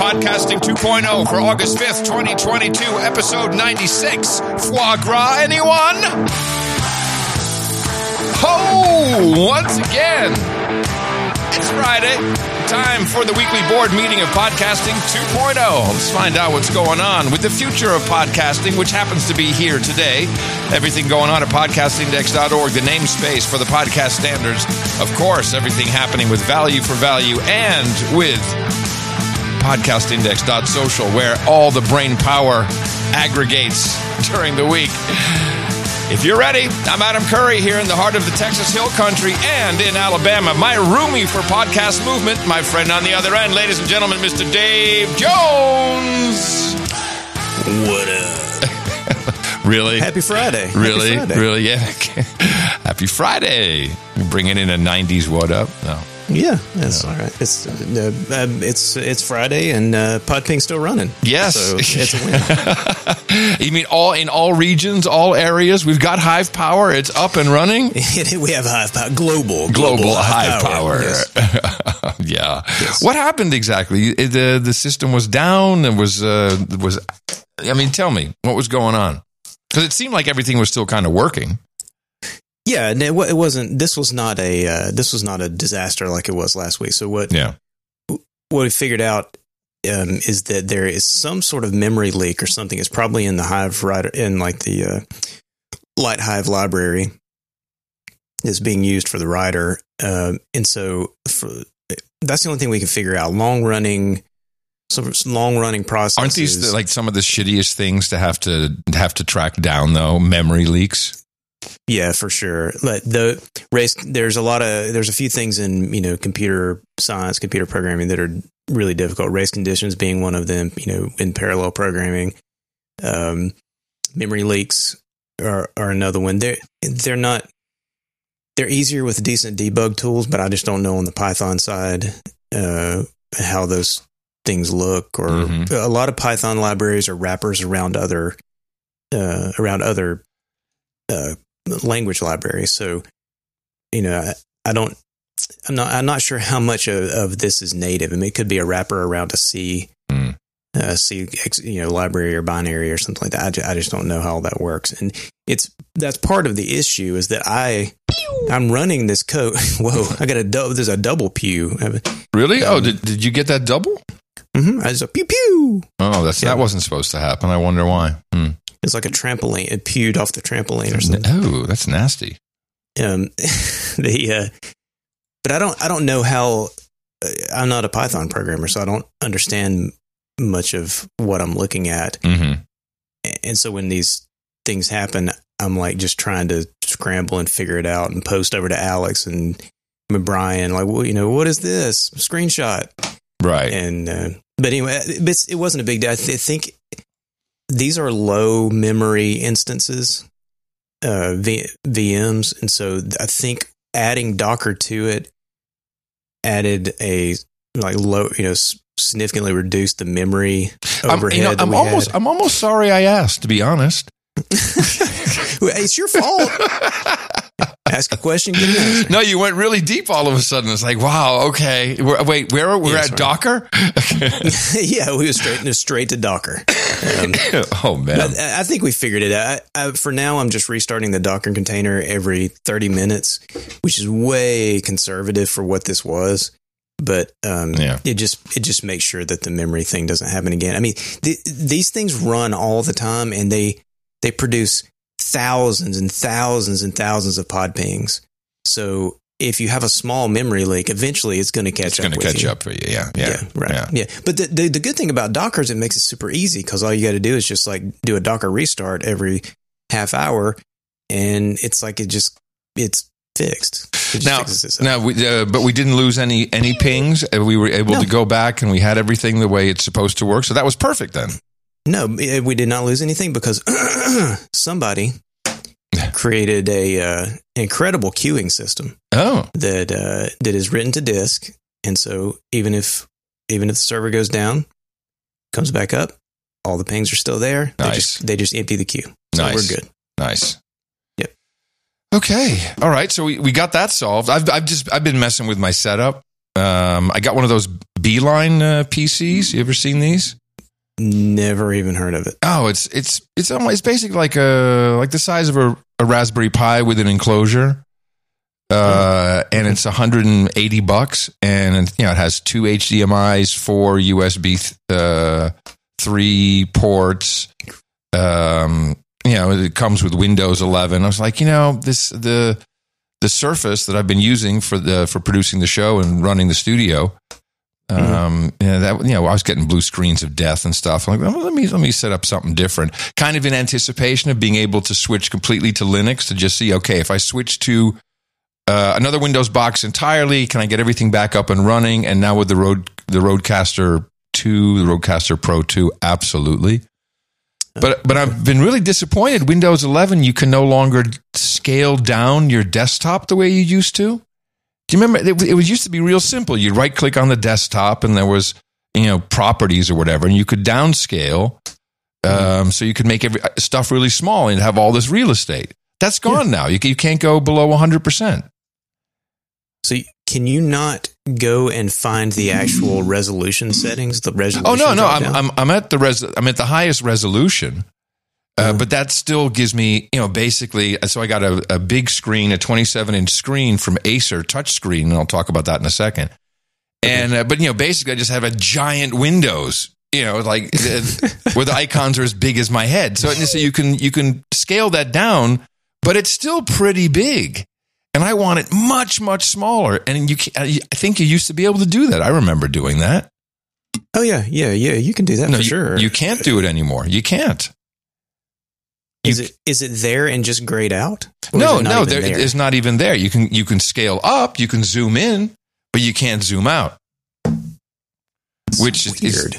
Podcasting 2.0 for August 5th, 2022, episode 96. Foie gras, anyone? Oh, once again, it's Friday. Time for the weekly board meeting of Podcasting 2.0. Let's find out what's going on with the future of podcasting, which happens to be here today. Everything going on at podcastindex.org, the namespace for the podcast standards. Of course, everything happening with Value for Value and with podcastindex.social, where all the brain power aggregates during the week. If you're ready, I'm Adam Curry here in the heart of the Texas Hill Country and in Alabama. My roomie for Podcast Movement, my friend on the other end, ladies and gentlemen, Mr. Dave Jones. What up? Really? Happy Friday. Really? Happy Friday. Really? Yeah. Happy Friday. You're bringing in a 90s what up? No. Yeah, that's all right. It's Friday and Podping's still running. Yes, so it's a win. You mean in all regions, all areas? We've got Hive Power. It's up and running. We have Hive Power, global Hive Power. Yes. Yeah. Yes. What happened exactly? The system was down. It was. I mean, tell me what was going on, because it seemed like everything was still kind of working. Yeah, and it wasn't. This was not a disaster like it was last week. So what we figured out is that there is some sort of memory leak or something. It's probably in the Hive in like the Light Hive library is being used for the writer, and so that's the only thing we can figure out. Long running processes. Aren't these like some of the shittiest things to have to track down though? Memory leaks. Yeah, for sure. But there's a few things in, computer science, computer programming that are really difficult. Race conditions being one of them, in parallel programming. Memory leaks are another one. They're easier with decent debug tools, but I just don't know on the Python side how those things look. Or a lot of Python libraries are wrappers around other language libraries. So, I'm not sure how much of this is native. I mean, it could be a wrapper around a C library or binary or something like that. I just don't know how that works. And that's part of the issue is that I'm running this code. Whoa, there's a double pew. Really? Did you get that double? Mm-hmm. I just pew pew. Oh, that wasn't supposed to happen. I wonder why. It's like a trampoline. It pewed off the trampoline or something. Oh, that's nasty. But I don't know how. I'm not a Python programmer, so I don't understand much of what I'm looking at. Mm-hmm. And so when these things happen, I'm like just trying to scramble and figure it out and post over to Alex and Brian, like, well, what is this screenshot? Right. And but anyway, it wasn't a big deal. I think these are low memory instances, VMs, and so I think adding Docker to it added a low, significantly reduced the memory overhead. I'm almost sorry I asked, to be honest. It's your fault. Ask a question, get an answer. No, you went really deep all of a sudden. It's like, wow, okay. We're at Docker? Yeah, we were straight to Docker. Oh, man. But I think we figured it out. For now, I'm just restarting the Docker container every 30 minutes, which is way conservative for what this was. But it just makes sure that the memory thing doesn't happen again. I mean, these things run all the time, and they produce thousands and thousands and thousands of pod pings. So if you have a small memory leak, eventually it's going to catch up. It's going to catch up for you. Yeah. Right. Yeah. But the good thing about Docker is it makes it super easy, because all you got to do is just like do a Docker restart every half hour, and it's like it's fixed. But we didn't lose any pings. We were able to go back, and we had everything the way it's supposed to work. So that was perfect then. No, we did not lose anything because somebody created a incredible queuing system. Oh, that is written to disk, and so even if the server goes down, comes back up, all the pings are still there. Nice. They just empty the queue. So nice. We're good. Nice. Yep. Okay. All right. So we got that solved. I've been messing with my setup. I got one of those Beeline PCs. You ever seen these? Never even heard of it. Oh, it's basically like the size of a Raspberry Pi with an enclosure. And it's $180, and it has 2 HDMIs, 4 USB 3 ports. It comes with Windows 11. I was like, the Surface that I've been using for producing the show and running the studio. I was getting blue screens of death and stuff. I'm like, let me set up something different, kind of in anticipation of being able to switch completely to Linux, to just see, okay, if I switch to another Windows box entirely, can I get everything back up and running? And now with the Rodecaster 2, the Rodecaster Pro 2, absolutely. But I've been really disappointed. Windows 11, you can no longer scale down your desktop the way you used to. Do you remember? It used to be real simple. You'd right click on the desktop, and there was properties or whatever, and you could downscale, so you could make stuff really small and have all this real estate. That's gone now. You can't go below 100%. So can you not go and find the actual resolution settings? The resolution. Oh no, I'm at the highest resolution, but that still gives me basically. So I got a big screen, a 27-inch screen from Acer touchscreen, and I'll talk about that in a second. And but basically I just have a giant Windows. Where the icons are as big as my head. So you can scale that down, but it's still pretty big. And I want it much, much smaller. And I think you used to be able to do that. I remember doing that. Oh, yeah. You can do that for sure. You can't do it anymore. You can't. Is it there and just grayed out? No, it's not even there. You can scale up, you can zoom in, but you can't zoom out. Which is weird.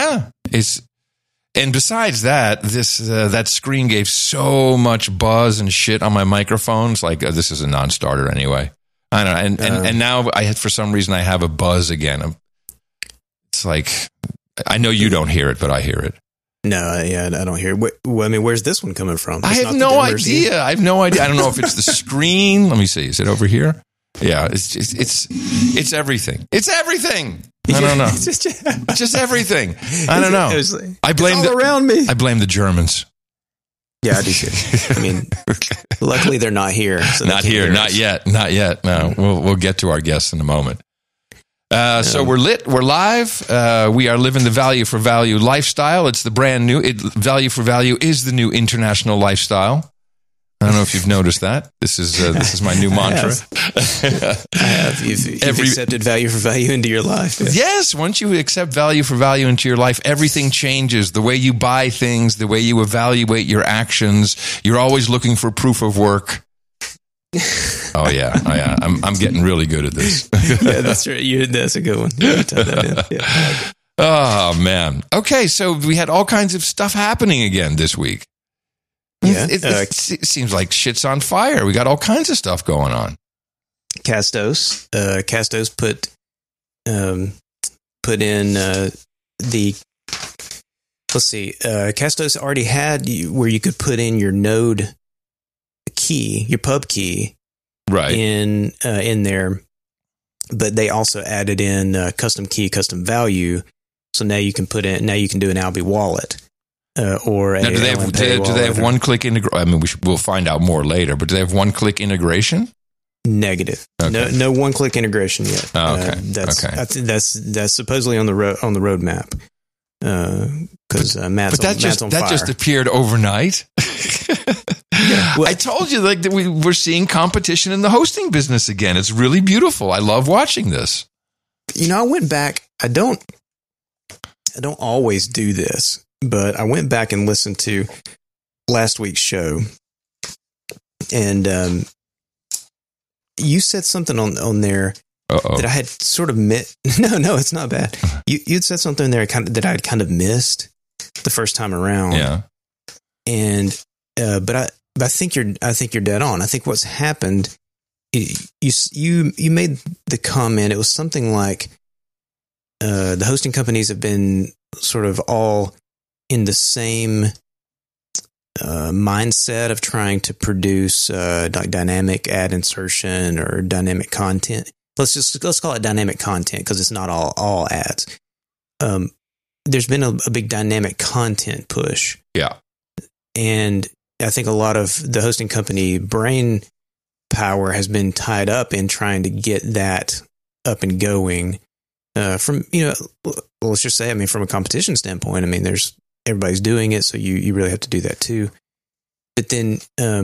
And besides that, that screen gave so much buzz and shit on my microphones. Like this is a non-starter anyway. I don't know. And now for some reason I have a buzz again. It's like I know you don't hear it, but I hear it. No, I don't hear it. Where's this one coming from? I have no idea. I don't know if it's the screen. Let me see. Is it over here? Yeah, it's everything. It's everything. I don't know. Just everything. I don't know. I blame all around me. I blame the Germans. Yeah, I do too. I mean, luckily they're not here. So not here. Not yet. No, we'll get to our guests in a moment. So we're lit. We're live. We are living the value for value lifestyle. It's the brand new. Value for value is the new international lifestyle. I don't know if you've noticed that. This is my new mantra. I have. You've accepted value for value into your life. Yeah. Yes. Once you accept value for value into your life, everything changes. The way you buy things, the way you evaluate your actions. You're always looking for proof of work. Oh yeah. I'm getting really good at this. Yeah, that's right. That's a good one. Yeah. Oh man. Okay, so we had all kinds of stuff happening again this week. Yeah, it seems like shit's on fire. We got all kinds of stuff going on. Castos put in the. Let's see. Castos already had where you could put in your node key, your pub key, right in there, but they also added in custom key, custom value. So now you can do an Alby wallet. Or now, do they have one-click integration? I mean, we'll find out more later. But do they have one-click integration? Negative. Okay. No one-click integration yet. Oh, okay. That's supposedly on the roadmap. Because Matt's on fire. That just appeared overnight. Yeah, well, I told you that we're seeing competition in the hosting business again. It's really beautiful. I love watching this. I went back. I don't always do this. But I went back and listened to last week's show, and you said something on there that I had sort of missed. No, it's not bad. You'd said something there that I'd kind of missed the first time around. Yeah, and but I think you're dead on. I think what's happened. You made the comment. It was something like the hosting companies have been sort of all in the same mindset of trying to produce dynamic ad insertion or dynamic content let's call it dynamic content, because it's not all ads. There's been a big dynamic content push. Yeah. And I think a lot of the hosting company brain power has been tied up in trying to get that up and going. From, let's just say, from a competition standpoint, everybody's doing it, so you really have to do that too. But then,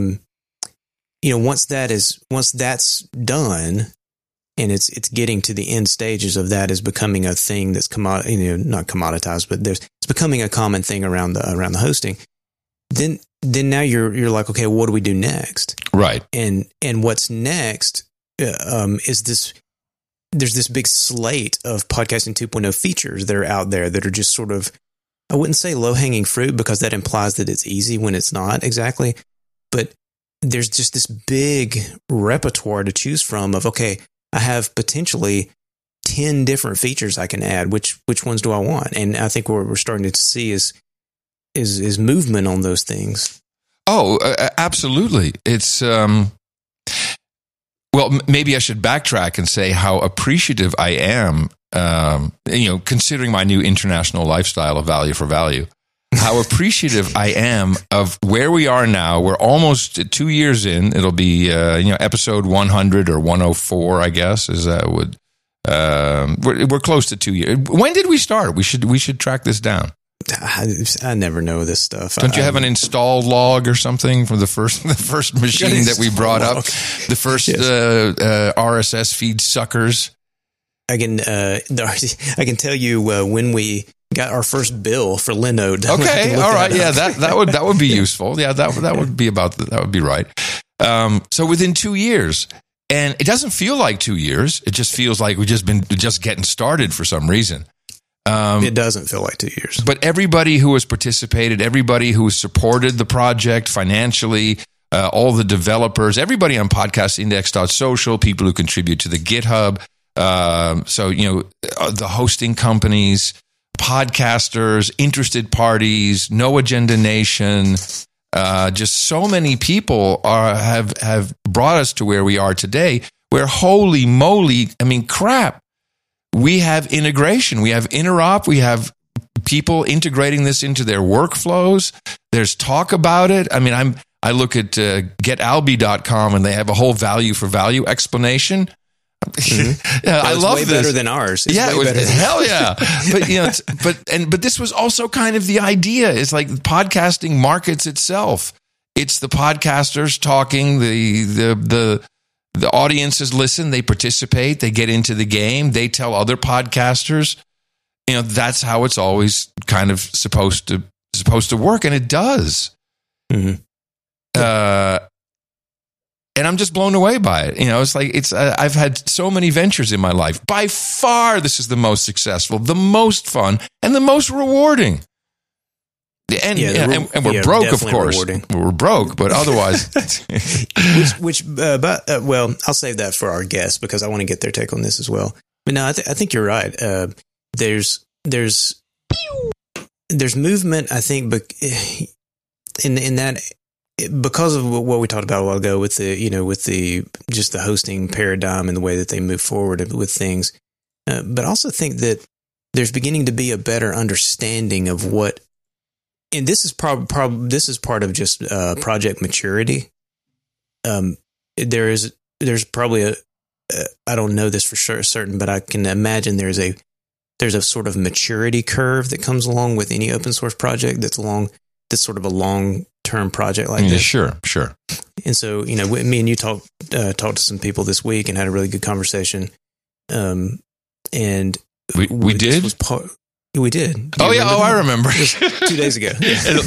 once that's done, and it's getting to the end stages of that, is becoming a thing that's not commoditized, but it's becoming a common thing around the hosting. Then now you're like, okay, what do we do next? Right. And what's next is this. There's this big slate of Podcasting 2.0 features that are out there that are just sort of, I wouldn't say low-hanging fruit, because that implies that it's easy when it's not exactly. But there's just this big repertoire to choose from of, okay, I have potentially 10 different features I can add. Which ones do I want? And I think what we're starting to see is movement on those things. Oh, absolutely. It's well, maybe I should backtrack and say how appreciative I am, considering my new international lifestyle of value for value, how appreciative I am of where we are now. We're almost 2 years in. It'll be, episode 100 or 104, I guess, we're close to 2 years. When did we start? We should track this down. I never know this stuff. Don't you have an install log or something from the first machine that we brought up? The first RSS feed suckers. I can tell you when we got our first bill for Linode. Okay, all right, yeah, that would be useful. Yeah, that would be right. So within 2 years, and it doesn't feel like 2 years. It just feels like we've just been getting started for some reason. It doesn't feel like 2 years. But everybody who has participated, everybody who has supported the project financially, all the developers, everybody on podcastindex.social, people who contribute to the GitHub, the hosting companies, podcasters, interested parties, No Agenda Nation, just so many people have brought us to where we are today, where holy moly, crap. We have integration, we have interop, we have people integrating this into their workflows. There's talk about it. I look at getalby.com and they have a whole value for value explanation. Mm-hmm. I love way this. Better than ours. Hell yeah. But this was also kind of the idea. It's like podcasting markets itself. It's the podcasters talking, the audiences listen, they participate, they get into the game, they tell other podcasters. That's how it's always kind of supposed to work, and it does. Mm-hmm. And I'm just blown away by it. I've had so many ventures in my life. By far, this is the most successful, the most fun, and the most rewarding. And we're broke, of course. Rewarding. We're broke, but otherwise, I'll save that for our guests, because I want to get their take on this as well. But no, I think you're right. There's movement, I think, but in that, because of what we talked about a while ago with the just the hosting paradigm and the way that they move forward with things, but I also think that there's beginning to be a better understanding of what. And this is this is part of just project maturity. There's probably I don't know this for certain, but I can imagine there's a sort of maturity curve that comes along with any open source project that's sort of a long-term project like this. Sure. And so, me and you talked to some people this week and had a really good conversation. And we did. We did. I remember. 2 days ago.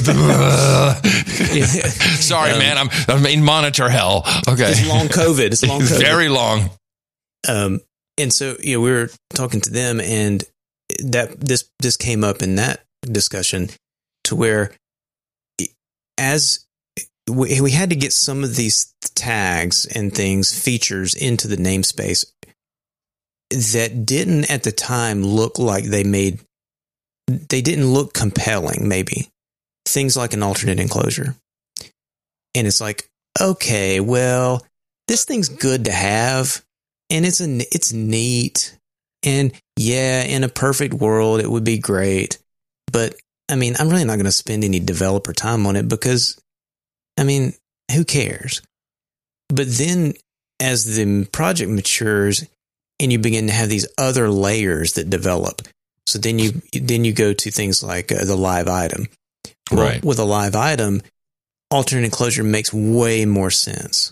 Sorry, man. I'm in monitor hell. Okay. It's long COVID. It's very long. And so, we were talking to them, and that this came up in that discussion, to where as we had to get some of these tags and features into the namespace that didn't at the time look like they didn't look compelling, maybe. Things like an alternate enclosure. And it's like, okay, well, this thing's good to have, it's neat. And yeah, in a perfect world, it would be great. But I mean, I'm really not going to spend any developer time on it because, I mean, who cares? But then as the project matures and you begin to have these other layers that develop, so then you go to things like the live item. Well, right. With a live item, alternate enclosure makes way more sense.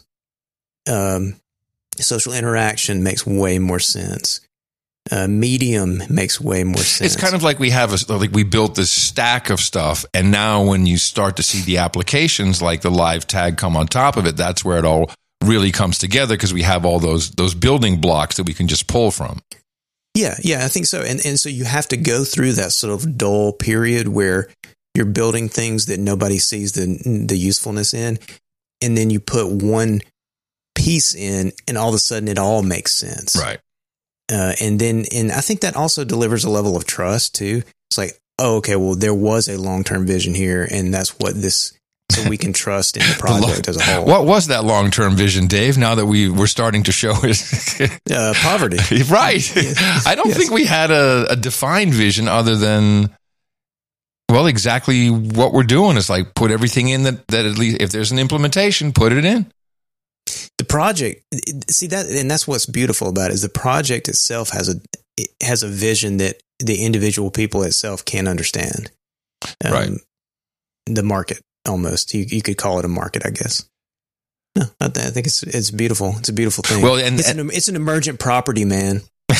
Social interaction makes way more sense. Medium makes way more sense. It's kind of like we built this stack of stuff, and now when you start to see the applications like the live tag come on top of it, that's where it all really comes together because we have all those building blocks that we can just pull from. Yeah, I think so. And so you have to go through that sort of dull period where you're building things that nobody sees the usefulness in, and then you put one piece in, and all of a sudden it all makes sense. Right. And I think that also delivers a level of trust too. It's like, oh, okay, well, there was a long-term vision here, and that's what so we can trust in the project as a whole. What was that long-term vision, Dave? Now that we're starting to show it, poverty, right? I don't think we had a defined vision other than, well, exactly what we're doing is like put everything in that at least if there's an implementation, put it in. The project, see that, and that's what's beautiful about it is the project itself has a vision that the individual people itself can't understand. Right. The market, almost you could call it a market, I guess. No, I think it's beautiful. It's a beautiful thing. Well, and it's an emergent property, man.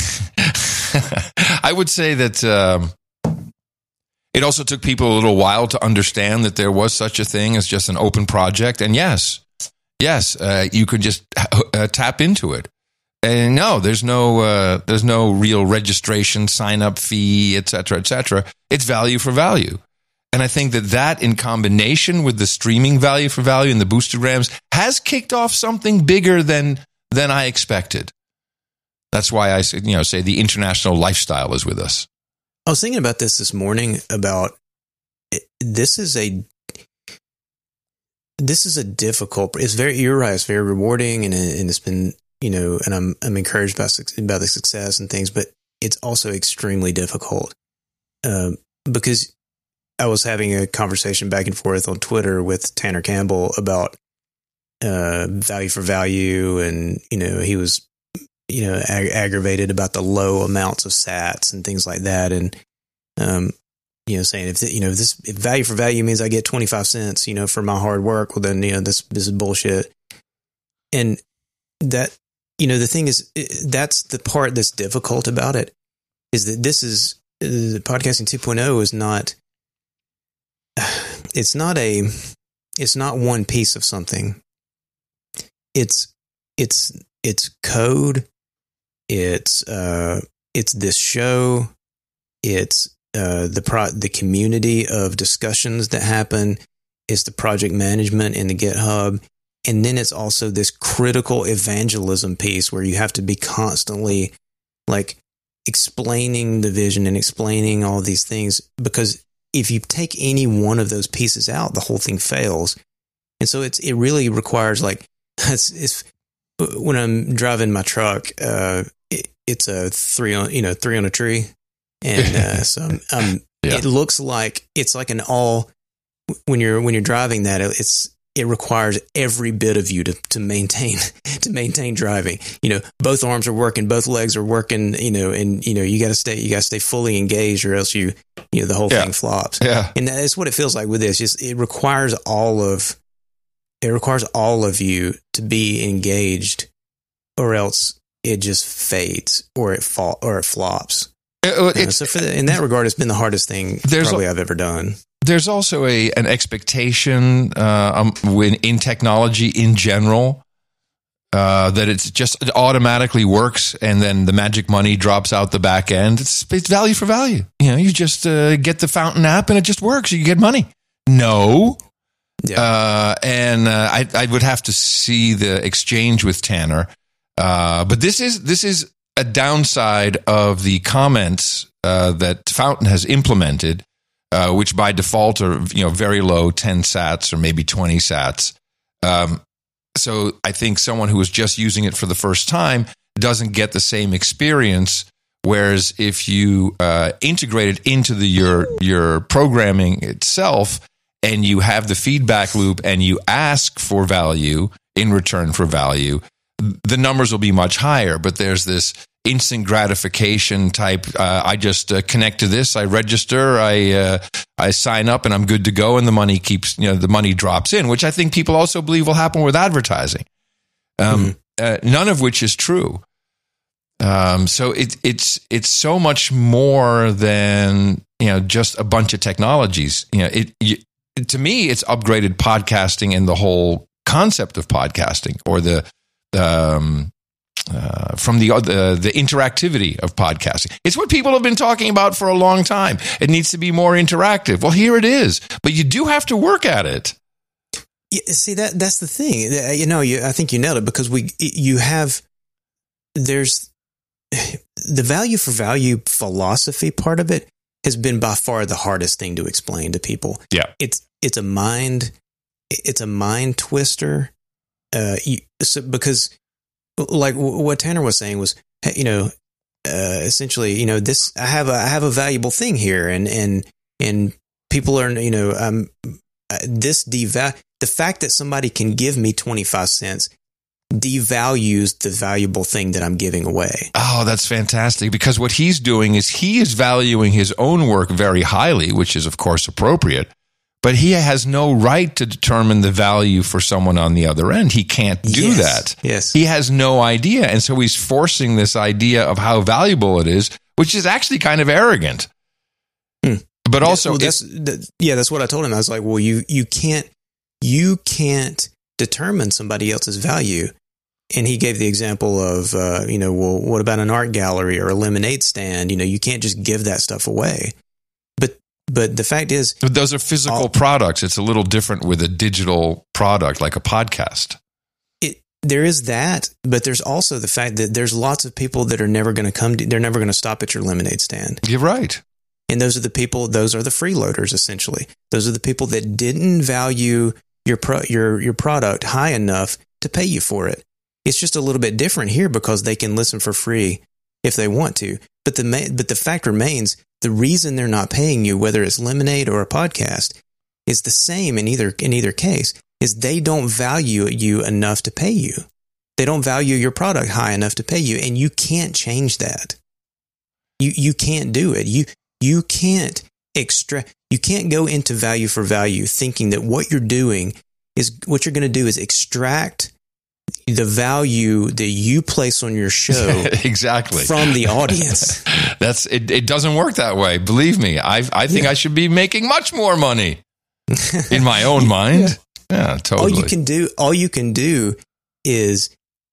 I would say that it also took people a little while to understand that there was such a thing as just an open project, and yes, you could just tap into it. And no, there's no real registration, sign up fee, et cetera, et cetera. It's value for value. And I think that in combination with the streaming value for value and the boostograms has kicked off something bigger than I expected. That's why I say the international lifestyle is with us. I was thinking about this morning about this is a difficult. You're right. It's very rewarding, and it's been and I'm encouraged by the success and things, but it's also extremely difficult because I was having a conversation back and forth on Twitter with Tanner Campbell about value for value, and he was aggravated about the low amounts of sats and things like that, and saying if value for value means I get 25 cents, for my hard work, well then this is bullshit. And that the thing is, that's the part that's difficult about it, is that this is the podcasting 2.0 is not. It's not one piece of something. It's code. It's this show. It's the community of discussions that happen. It's the project management in the GitHub. And then it's also this critical evangelism piece where you have to be constantly like explaining the vision and explaining all these things, because if you take any one of those pieces out, the whole thing fails. And so it really requires it's when I'm driving my truck, it's a three on a tree. And so it looks like it's like when you're driving that, it requires every bit of you to maintain driving. Both arms are working, both legs are working, and you got to stay fully engaged, or else the whole thing flops. Yeah. And that's what it feels like with this. It requires all of you to be engaged, or else it just fades or it flops. So in that regard, it's been the hardest thing probably I've ever done. There's also an expectation in technology in general that it automatically works, and then the magic money drops out the back end. It's value for value. You just get the Fountain app and it just works. You get money. No. Yeah. And I would have to see the exchange with Tanner. But this is a downside of the comments that Fountain has implemented, which by default are very low, 10 sats or maybe 20 sats. So I think someone who was just using it for the first time doesn't get the same experience. Whereas if you integrate it into your programming itself, and you have the feedback loop, and you ask for value in return for value, the numbers will be much higher. But there's this instant gratification type. I just connect to this, I register, I sign up, and I'm good to go, and the money the money drops in, which I think people also believe will happen with advertising. None of which is true. So it's so much more than, just a bunch of technologies. To me, it's upgraded podcasting and the whole concept of podcasting, or from the interactivity of podcasting. It's what people have been talking about for a long time. It needs to be more interactive. Well, here it is, but you do have to work at it. Yeah, see, that's the thing. I think you nailed it, because there's the value for value philosophy part of it has been by far the hardest thing to explain to people. Yeah. It's a mind twister. Because like what Tanner was saying was, essentially, this, I have a valuable thing here, and people are, the fact that somebody can give me 25 cents devalues the valuable thing that I'm giving away. Oh, that's fantastic. Because what he's doing is he is valuing his own work very highly, which is, of course, appropriate. But he has no right to determine the value for someone on the other end. He can't do that. Yes. He has no idea. And so he's forcing this idea of how valuable it is, which is actually kind of arrogant. But also, that's what I told him. I was like, well, you can't determine somebody else's value. And he gave the example of, well, what about an art gallery or a lemonade stand? You can't just give that stuff away. But the fact is, those are physical products. It's a little different with a digital product like a podcast. There is that, but there's also the fact that there's lots of people that are never going to they're never going to stop at your lemonade stand. You're right. And those are the freeloaders, essentially. Those are the people that didn't value your product high enough to pay you for it. It's just a little bit different here because they can listen for free if they want to. But the fact remains, the reason they're not paying you, whether it's Lemonade or a podcast, is the same in either case, is they don't value you enough to pay you. They don't value your product high enough to pay you, and you can't change that. You can't do it. You can't go into value for value thinking that what you're going to do is extract the value that you place on your show exactly from the audience. It doesn't work that way. Believe me. I think I should be making much more money in my own mind. Yeah, totally. All you can do is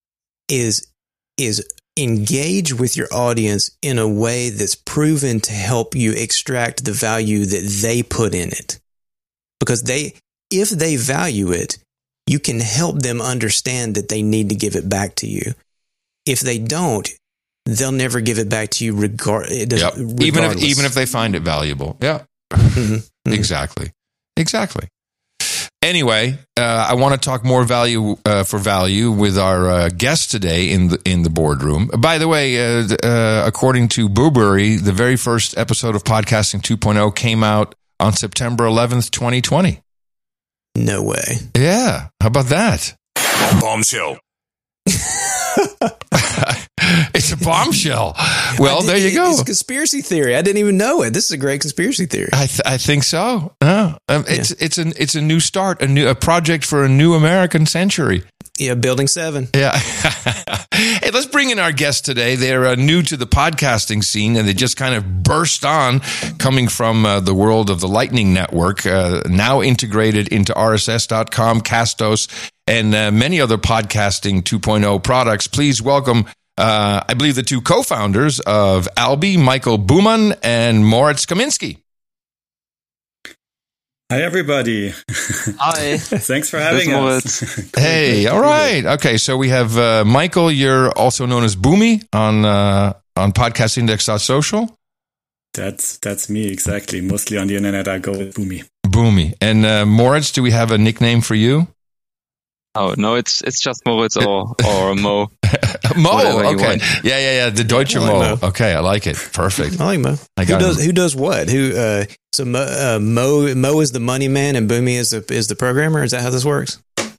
engage with your audience in a way that's proven to help you extract the value that they put in it. Because if they value it, you can help them understand that they need to give it back to you. If they don't, they'll never give it back to you regardless. Even if they find it valuable. Yeah. Mm-hmm. Exactly. Anyway, I want to talk more value for value with our guest today in the boardroom. By the way, according to Boobury, the very first episode of Podcasting 2.0 came out on September 11th, 2020. No way. Yeah. How about that? Bombshell. It's a bombshell. Well, there you go. It's a conspiracy theory. I didn't even know it. This is a great conspiracy theory. I think so. It's a new start, a project for a new American century. Yeah, Building 7. Yeah. Hey, let's bring in our guest today. They're new to the podcasting scene, and they just kind of burst on, coming from the world of the Lightning Network, now integrated into RSS.com, Castos, and many other podcasting 2.0 products. Please welcome, I believe, the two co-founders of Alby, Michael Booman and Moritz Kaminski. Hi, everybody. Hi. Thanks for having us. Hey, all right. Okay, so we have Michael. You're also known as Boomy on podcastindex.social. That's me, exactly. Mostly on the internet, I go with Boomy. Boomy. And Moritz, do we have a nickname for you? Oh no, it's just Moritz or Mo. Mo, okay, yeah, the Deutsche Mo. Okay, I like it. Perfect. I like Mo. Who does what? So Mo is the money man and Boomy is the programmer. Is that how this works?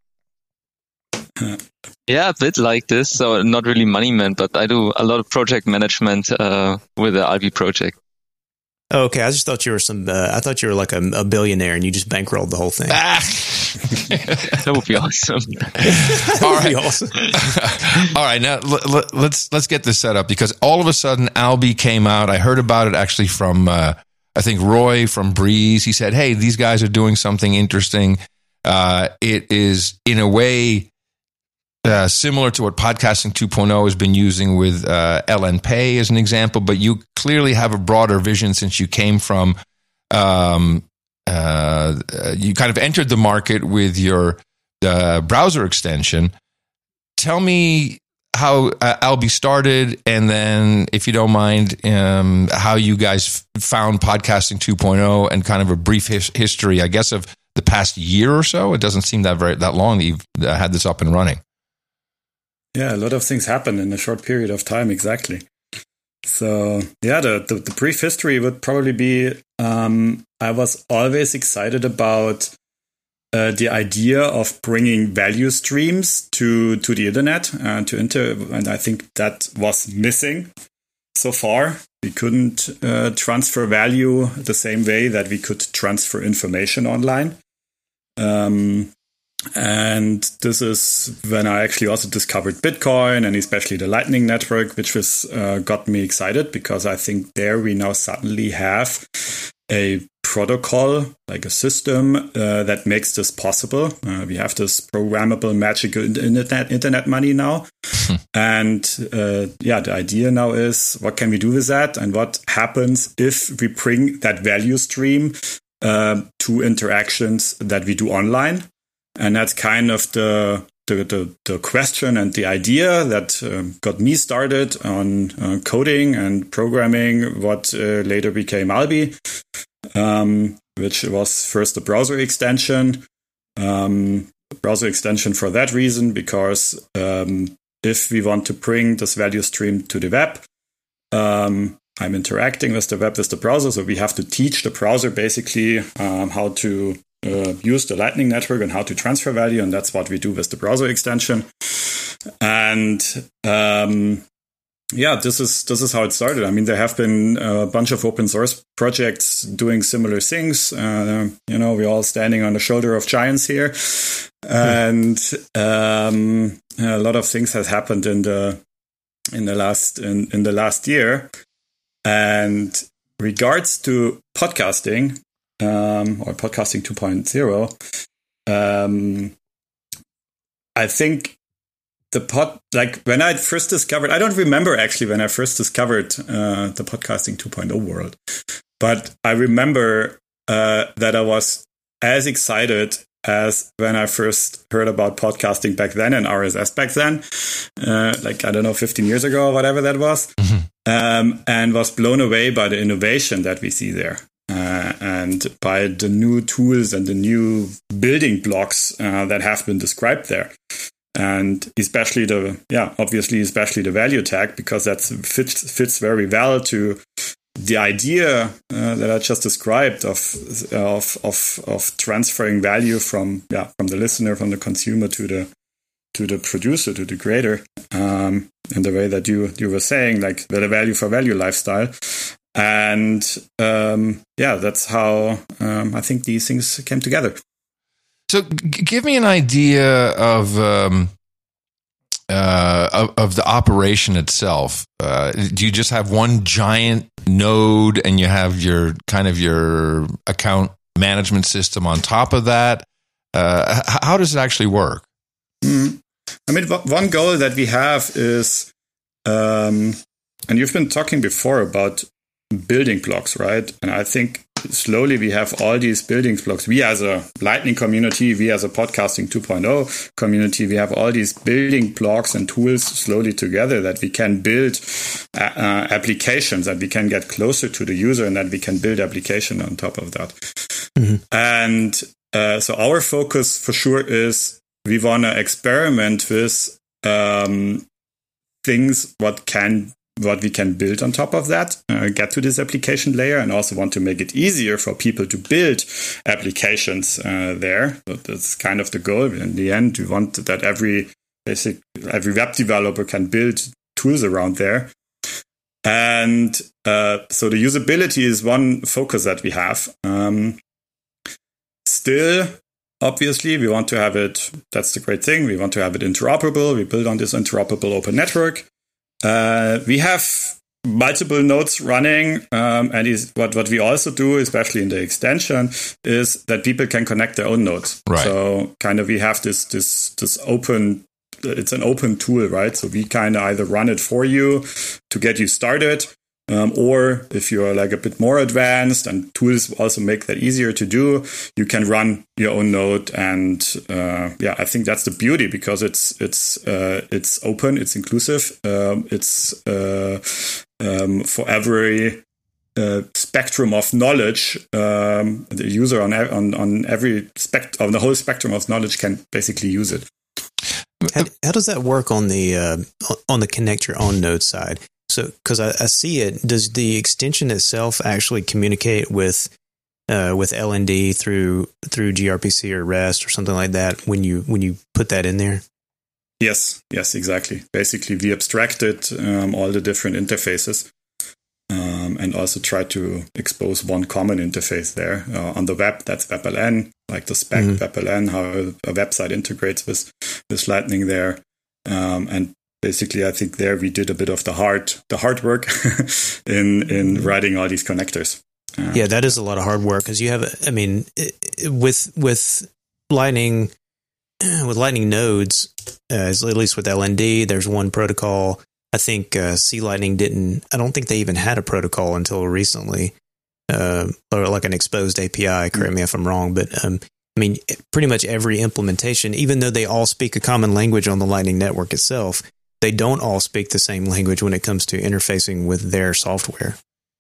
Yeah, a bit like this. So not really money man, but I do a lot of project management with the Albi project. Oh, okay, I just thought you were I thought you were like a billionaire and you just bankrolled the whole thing. That would be awesome. All right, awesome. All right, now let's get this set up because all of a sudden Albi came out. I heard about it actually from I think Roy from Breeze. He said, "Hey, these guys are doing something interesting." It is in a way similar to what Podcasting 2.0 has been using with LN Pay as an example, but you clearly have a broader vision since you came from, you kind of entered the market with your browser extension. Tell me how Albi started, and then, if you don't mind, how you guys found Podcasting 2.0 and kind of a brief history, I guess, of the past year or so. It doesn't seem that long that you've had this up and running. Yeah, a lot of things happened in a short period of time, exactly. So, yeah, the brief history would probably be, I was always excited about the idea of bringing value streams to the internet, and I think that was missing so far. We couldn't transfer value the same way that we could transfer information online. And this is when I actually also discovered Bitcoin and especially the Lightning Network, which was got me excited because I think there we now suddenly have a protocol, like a system that makes this possible. We have this programmable magical internet money now. And the idea now is what can we do with that and what happens if we bring that value stream to interactions that we do online. And that's kind of the question and the idea that got me started on coding and programming what later became Albi, which was first a browser extension. Browser extension for that reason, because if we want to bring this value stream to the web, I'm interacting with the web with the browser, so we have to teach the browser basically how to use the Lightning Network and how to transfer value, and that's what we do with the browser extension. And this is how it started. I mean, there have been a bunch of open source projects doing similar things. We're all standing on the shoulder of giants here, and a lot of things has happened in the last year. And regards to podcasting. Or Podcasting 2.0, I think when I first discovered, I don't remember actually when I first discovered the Podcasting 2.0 world, but I remember that I was as excited as when I first heard about podcasting back then and RSS back then, 15 years ago or whatever that was, and was blown away by the innovation that we see there. And by the new tools and the new building blocks that have been described there. And especially the value tag, because that fits very well to the idea that I just described of transferring value from the listener, from the consumer to the producer, to the creator, in the way that you were saying, like the value for value lifestyle. And that's how I think these things came together. So, give me an idea of the operation itself. Do you just have one giant node, and you have your account management system on top of that? How does it actually work? I mean, one goal that we have is, and you've been talking before about building blocks, right? And I think slowly we have all these building blocks. We as a Lightning community, we as a Podcasting 2.0 community, we have all these building blocks and tools slowly together that we can build applications, that we can get closer to the user, and that we can build application on top of that. Mm-hmm. And so our focus for sure is we want to experiment with things what we can build on top of that, get to this application layer, and also want to make it easier for people to build applications there. So that's kind of the goal. In the end, we want that every web developer can build tools around there. And so the usability is one focus that we have. Still, obviously, we want to have it, that's the great thing, we want to have it interoperable. We build on this interoperable open network. We have multiple nodes running, and what we also do, especially in the extension, is that people can connect their own nodes. Right. So kind of we have this open, it's an open tool, right? So we kind of either run it for you to get you started, or if you're like a bit more advanced and tools also make that easier to do, you can run your own node. And I think that's the beauty, because it's open, it's inclusive, it's for every spectrum of knowledge. The user on every on the whole spectrum of knowledge can basically use it. How does that work on the connect your own node side? So, because I see it, does the extension itself actually communicate with LND through gRPC or REST or something like that when you put that in there? Yes, exactly. Basically, we abstracted all the different interfaces and also try to expose one common interface there on the web. That's WebLN, like the spec WebLN, how a website integrates with Lightning there, and basically, I think there we did a bit of the hard work in writing all these connectors. Yeah, that is a lot of hard work, because you have, with Lightning nodes, at least with LND, there's one protocol. I think CLightning I don't think they even had a protocol until recently, or like an exposed API. Correct me if I'm wrong, but pretty much every implementation, even though they all speak a common language on the Lightning Network itself, they don't all speak the same language when it comes to interfacing with their software.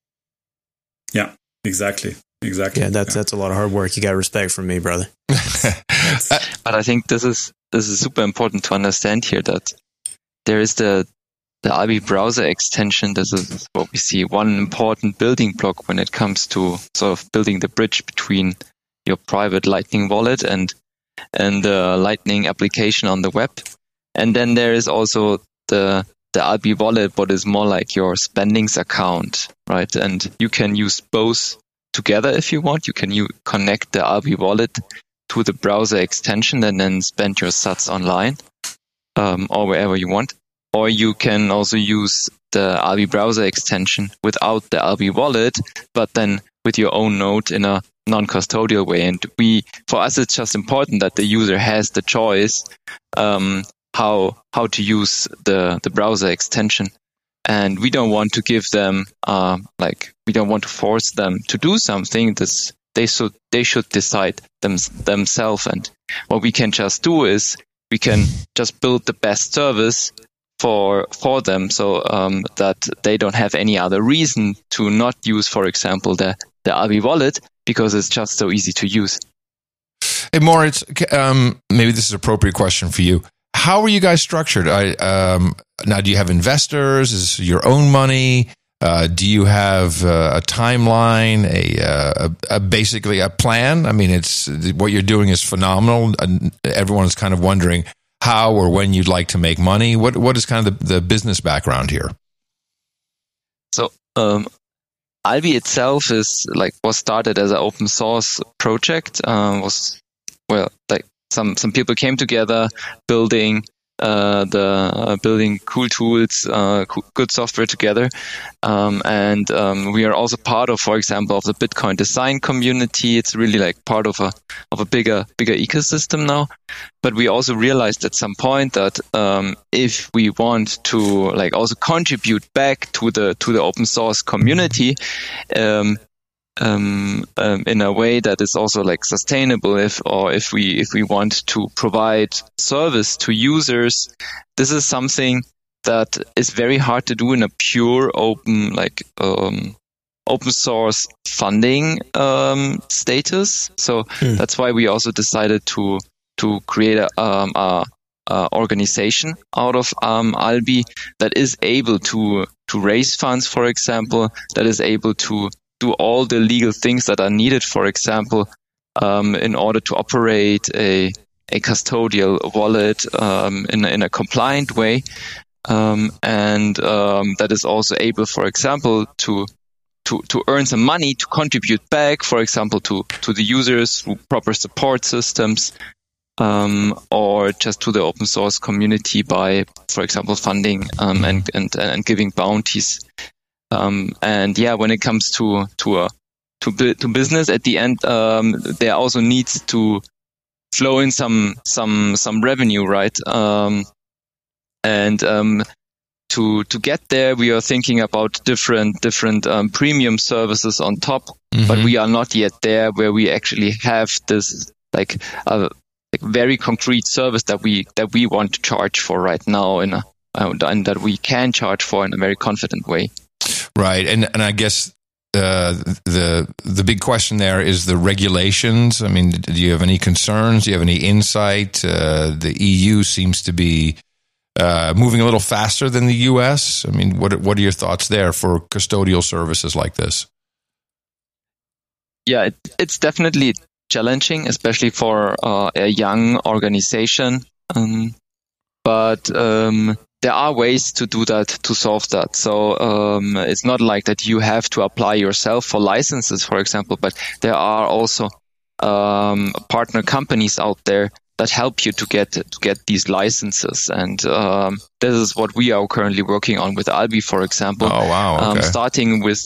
Yeah, exactly. Yeah, that's a lot of hard work. You got respect from me, brother. But I think this is super important to understand here, that there is the Alby browser extension. This is what we see, one important building block when it comes to sort of building the bridge between your private Lightning wallet and the Lightning application on the web. And then there is also the Alby wallet, what is more like your spendings account, right? And you can use both together if you want. You can connect the Alby wallet to the browser extension and then spend your sats online, or wherever you want. Or you can also use the Alby browser extension without the Alby wallet, but then with your own node in a non-custodial way. And for us, it's just important that the user has the choice how to use the browser extension. And we don't want to give them we don't want to force them to do something. They should decide themselves. And what we can just do is we can just build the best service for them, so that they don't have any other reason to not use, for example, the Alby wallet, because it's just so easy to use. Hey, Moritz, maybe this is an appropriate question for you. How are you guys structured? Now, do you have investors? Is it your own money? Do you have a timeline, basically a plan? I mean, it's what you're doing is phenomenal, and everyone is kind of wondering how or when you'd like to make money. What is kind of the business background here? So, Alby itself was started as an open source project. Some people came together building cool tools, good software together, and we are also part of, for example, of the Bitcoin design community. It's really like part of a bigger ecosystem now. But we also realized at some point that if we want to also contribute back to the open source community, in a way that is also sustainable, if we want to provide service to users, this is something that is very hard to do in a pure open source funding status. So that's why we also decided to to create a organization out of Albi that is able to raise funds, for example, that is able to do all the legal things that are needed, for example, in order to operate a custodial wallet in a compliant way, and that is also able, for example, to earn some money to contribute back, for example, to the users through proper support systems, or just to the open source community by, for example, funding and giving bounties. And yeah, when it comes to business, at the end, there also needs to flow in some revenue, right? To get there, we are thinking about different premium services on top, but we are not yet there where we actually have this like very concrete service that we want to charge for right now, and that we can charge for in a very confident way. Right, and I guess the big question there is the regulations. I mean, do you have any concerns? Do you have any insight? The EU seems to be moving a little faster than the US. I mean, what are your thoughts there for custodial services like this? Yeah, it's definitely challenging, especially for a young organization. But there are ways to do that, to solve that. So it's not like that you have to apply yourself for licenses, for example, but there are also partner companies out there that help you to get these licenses. And this is what we are currently working on with Albi, for example. Oh, wow. Okay. Starting with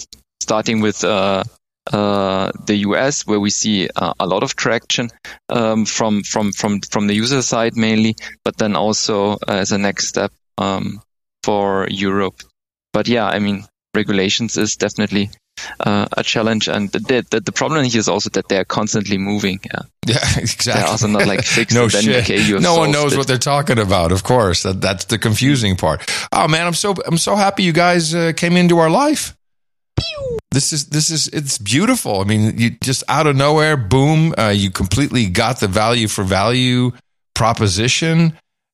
the US, where we see a lot of traction from the user side mainly, but then also as a next step for Europe. But yeah, I mean, regulations is definitely a challenge, and the problem here is also that they are constantly moving. Yeah, exactly. They're also not like fixed. No and then, shit. Okay, no one knows what they're talking about. Of course, that's the confusing part. Oh man, I'm so happy you guys came into our life. This is it's beautiful. I mean, you just out of nowhere, boom, you completely got the value for value proposition.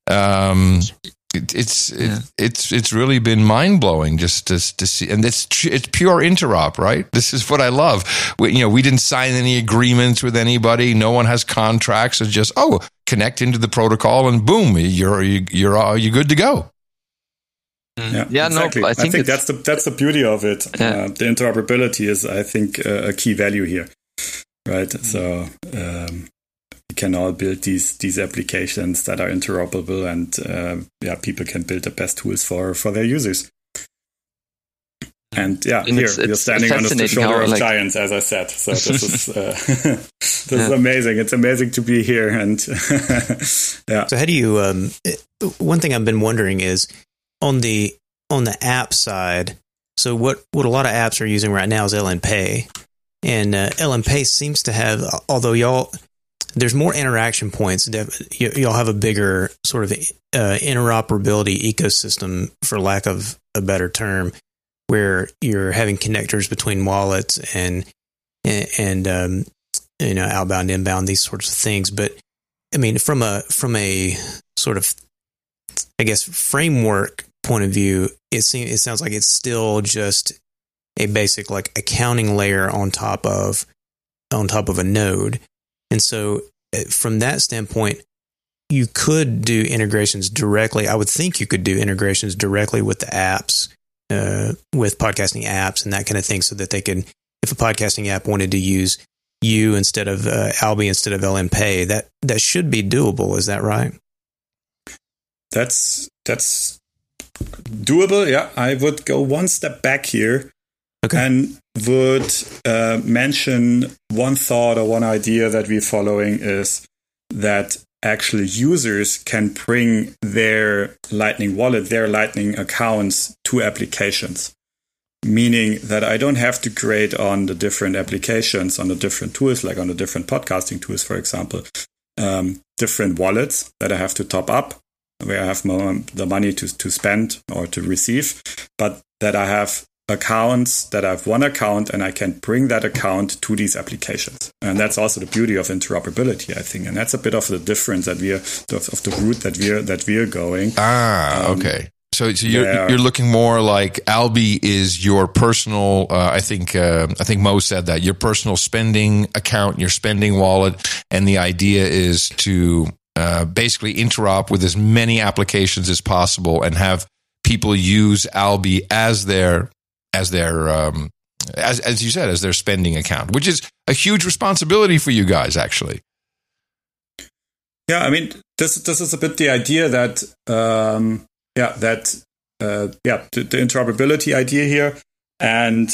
It's really been mind blowing just to see, and it's pure interop, right? This is what I love. We didn't sign any agreements with anybody. No one has contracts. It's just connect into the protocol, and boom, you're good to go. Yeah, exactly. No, I think that's the beauty of it. Yeah. The interoperability is, I think, a key value here, right? So we can all build these applications that are interoperable, and people can build the best tools for their users. And here you're standing on the shoulder of giants, as I said. So this is this is amazing. It's amazing to be here. And yeah. So how do you? One thing I've been wondering is, on the app side, so what a lot of apps are using right now is LNPay, and LNPay seems to have, although there's more interaction points, y'all have a bigger sort of interoperability ecosystem, for lack of a better term, where you're having connectors between wallets and outbound, inbound, these sorts of things. But I mean, from a sort of, I guess, framework point of view, it sounds like it's still just a basic like accounting layer on top of a node. And so from that standpoint, you could do integrations directly. I would think you could do integrations directly with the apps, with podcasting apps and that kind of thing, so that they could, if a podcasting app wanted to use you instead of Albi instead of LNPay, that should be doable. Is that right? That's doable. Yeah, I would go one step back here, and would mention one thought or one idea that we're following is that actually users can bring their Lightning wallet, their Lightning accounts to applications. Meaning that I don't have to create on the different applications, on the different tools, like on the different podcasting tools, for example, different wallets that I have to top up, where I have the money to spend or to receive, but that I have accounts that have one account, and I can bring that account to these applications. And that's also the beauty of interoperability, I think. And that's a bit of the difference that of the route that we're going. Okay. So you're looking more like Alby is your personal. I think Mo said that your personal spending account, your spending wallet, and the idea is to basically interop with as many applications as possible and have people use Alby as you said, as their spending account, which is a huge responsibility for you guys, actually. Yeah, I mean, this is a bit the idea that. The interoperability idea here, and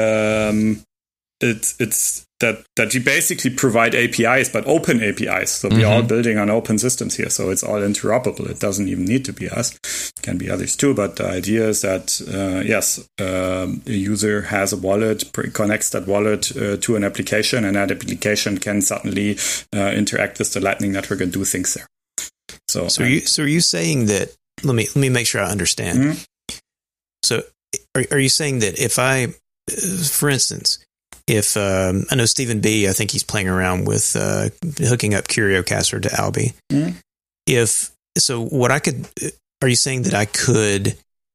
it's that you basically provide APIs, but open APIs. So we're all building on open systems here, so it's all interoperable. It doesn't even need to be us; it can be others too. But the idea is that a user has a wallet, connects that wallet to an application, and that application can suddenly interact with the Lightning Network and do things there. So are you saying that? Let me make sure I understand. Mm-hmm. So, are you saying that if I, for instance, if I know Stephen B, I think he's playing around with hooking up CurioCaster to Alby. Mm-hmm. Are you saying that I could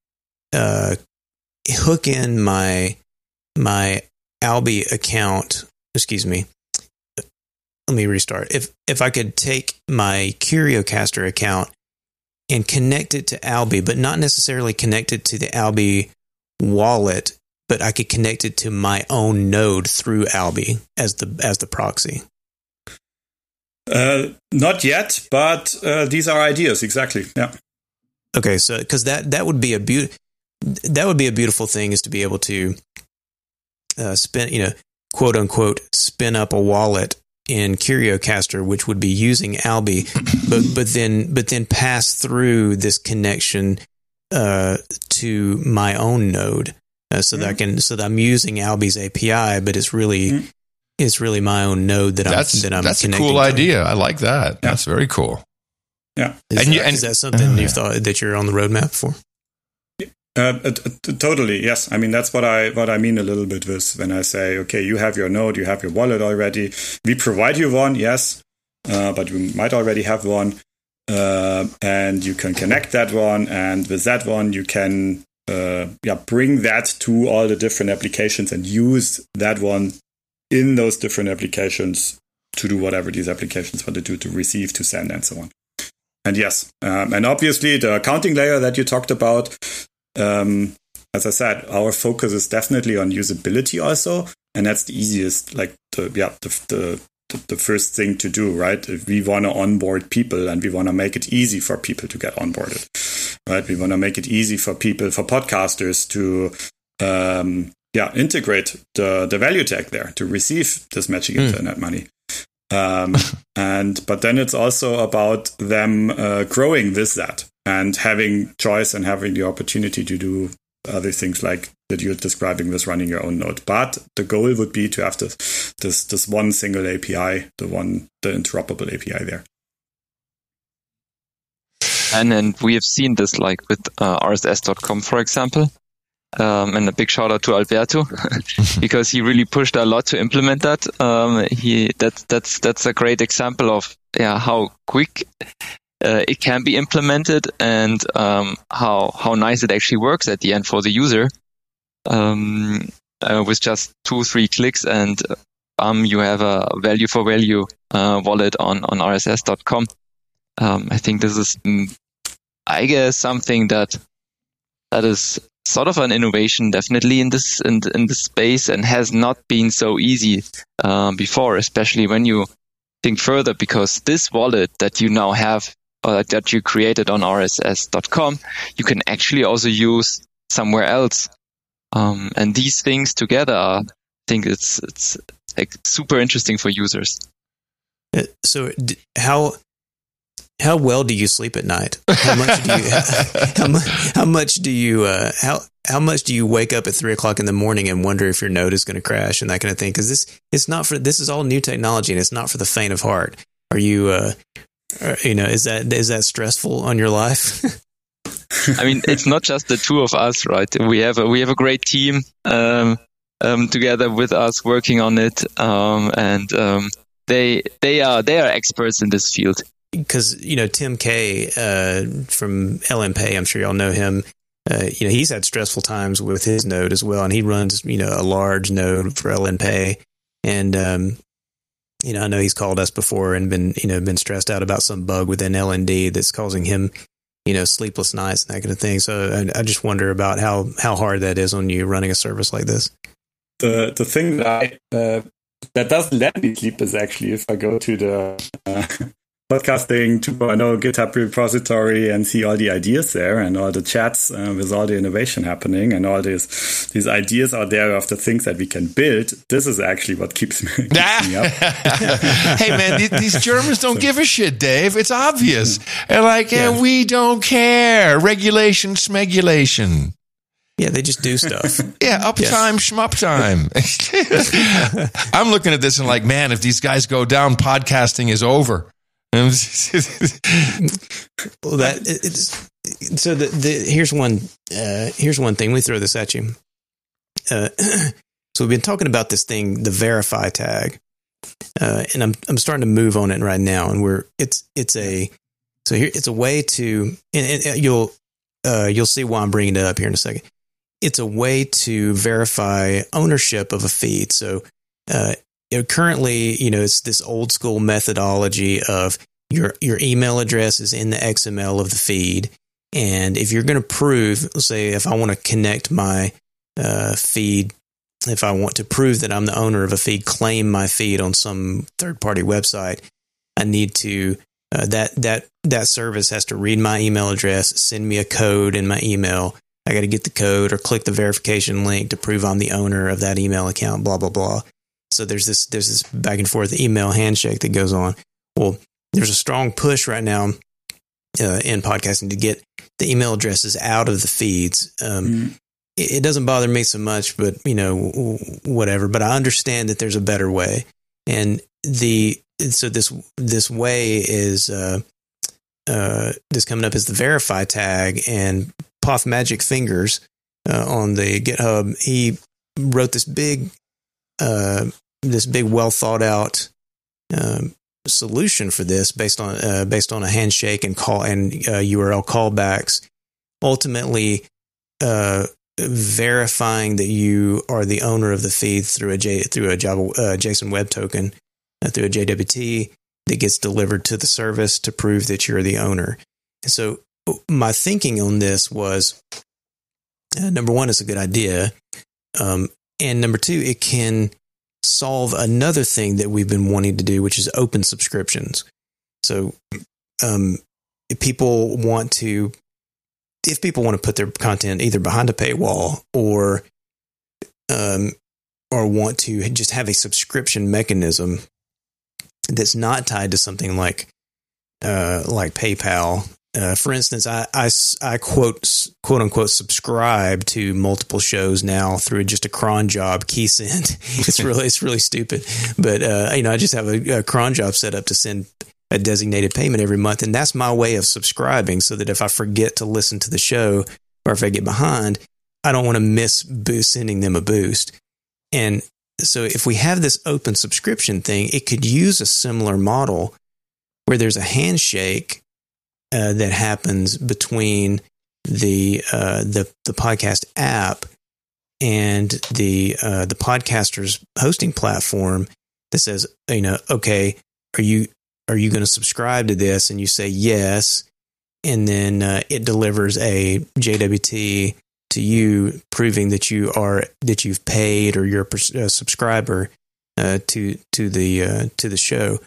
hook in my Alby account? Excuse me. Let me restart. If I could take my CurioCaster account and connect it to Alby, but not necessarily connect it to the Alby wallet, but I could connect it to my own node through Alby as the proxy. Not yet, but these are ideas. Exactly. Yeah. Okay. So, because that would be a beautiful thing, is to be able to quote unquote, spin up a wallet in CurioCaster, which would be using Alby, but then pass through this connection to my own node, so that I'm using Alby's API, but it's really my own node that I'm connecting. That's a cool idea. I like that. Yeah. That's very cool. Yeah, is that something you thought that you're on the roadmap for? Totally, yes. I mean, that's what I mean a little bit with when I say, okay, you have your node, you have your wallet already. We provide you one, yes, but you might already have one, and you can connect that one, and with that one, you can bring that to all the different applications and use that one in those different applications to do whatever these applications want to do, to receive, to send, and so on. And yes, and obviously the accounting layer that you talked about. As I said, our focus is definitely on usability also, and that's the easiest, the first thing to do, right? If we want to onboard people and we want to make it easy for people to get onboarded, right? We want to make it easy for podcasters to, integrate the value tag there to receive this magic internet money. But then it's also about them growing with that and having choice and having the opportunity to do other things like that you're describing with running your own node. But the goal would be to have this one single API, the interoperable API there. And we have seen this like with RSS.com, for example. And a big shout out to Alberto because he really pushed a lot to implement that. That's a great example of how quick it can be implemented and how nice it actually works at the end for the user. With just 2-3 clicks and you have a value for value wallet on RSS.com. I think this is, I guess, something that is sort of an innovation definitely in this space and has not been so easy before, especially when you think further, because this wallet that you now have or that you created on RSS.com, you can actually also use somewhere else. And these things together, I think it's like super interesting for users. So how well do you sleep at night? How much do you wake up at 3:00 in the morning and wonder if your node is going to crash and that kind of thing? Because this is all new technology and it's not for the faint of heart. Are you, is that stressful on your life? I mean, it's not just the two of us, right? We have a great team together with us working on it, and they are experts in this field. Because Tim Kay from LMPay, I'm sure y'all know him. He's had stressful times with his node as well, and he runs a large node for LMPay, and I know he's called us before and been stressed out about some bug within LND that's causing him sleepless nights and that kind of thing. So I just wonder about how hard that is on you running a service like this. The thing that that doesn't let me sleep is actually if I go to the Podcasting 2.0 GitHub repository and see all the ideas there and all the chats with all the innovation happening and all these ideas out there of the things that we can build. This is actually what keeps me up. Hey man, these Germans don't give a shit, Dave. It's obvious. They're like, we don't care. Regulation, smegulation. Yeah, they just do stuff. Yeah, uptime, schmuptime. I'm looking at this and like, man, if these guys go down, podcasting is over. Well, here's one thing. We throw this at you. So we've been talking about this thing, the verify tag, and I'm starting to move on it right now. And it's a way to, and you'll see why I'm bringing it up here in a second. It's a way to verify ownership of a feed. So, currently, it's this old school methodology of your email address is in the XML of the feed. And if you're going to prove, let's say if I want to connect my feed, if I want to prove that I'm the owner of a feed, claim my feed on some third party website, I need to, that service has to read my email address, send me a code in my email. I got to get the code or click the verification link to prove I'm the owner of that email account, blah, blah, blah. So there's this back and forth email handshake that goes on. Well, there's a strong push right now in podcasting to get the email addresses out of the feeds. It doesn't bother me so much, but whatever. But I understand that there's a better way, and this way is this coming up as the verify tag. And Poth Magic Fingers on the GitHub, he wrote this big well thought out solution for this based on a handshake and call and URL callbacks, ultimately verifying that you are the owner of the feed through a JSON Web Token through a JWT that gets delivered to the service to prove that you're the owner. And so my thinking on this was, number one, it's a good idea. And number two, it can solve another thing that we've been wanting to do, which is open subscriptions. So if people want to put their content either behind a paywall or want to just have a subscription mechanism that's not tied to something like PayPal. For instance, I quote unquote subscribe to multiple shows now through just a cron job key send. It's really stupid, but I just have a cron job set up to send a designated payment every month, and that's my way of subscribing. So that if I forget to listen to the show or if I get behind, I don't want to miss sending them a boost. And so if we have this open subscription thing, it could use a similar model where there's a handshake that happens between the podcast app and the podcaster's hosting platform that says, okay, are you going to subscribe to this? And you say yes, and then it delivers a JWT to you proving that you've paid or you're a subscriber to the show.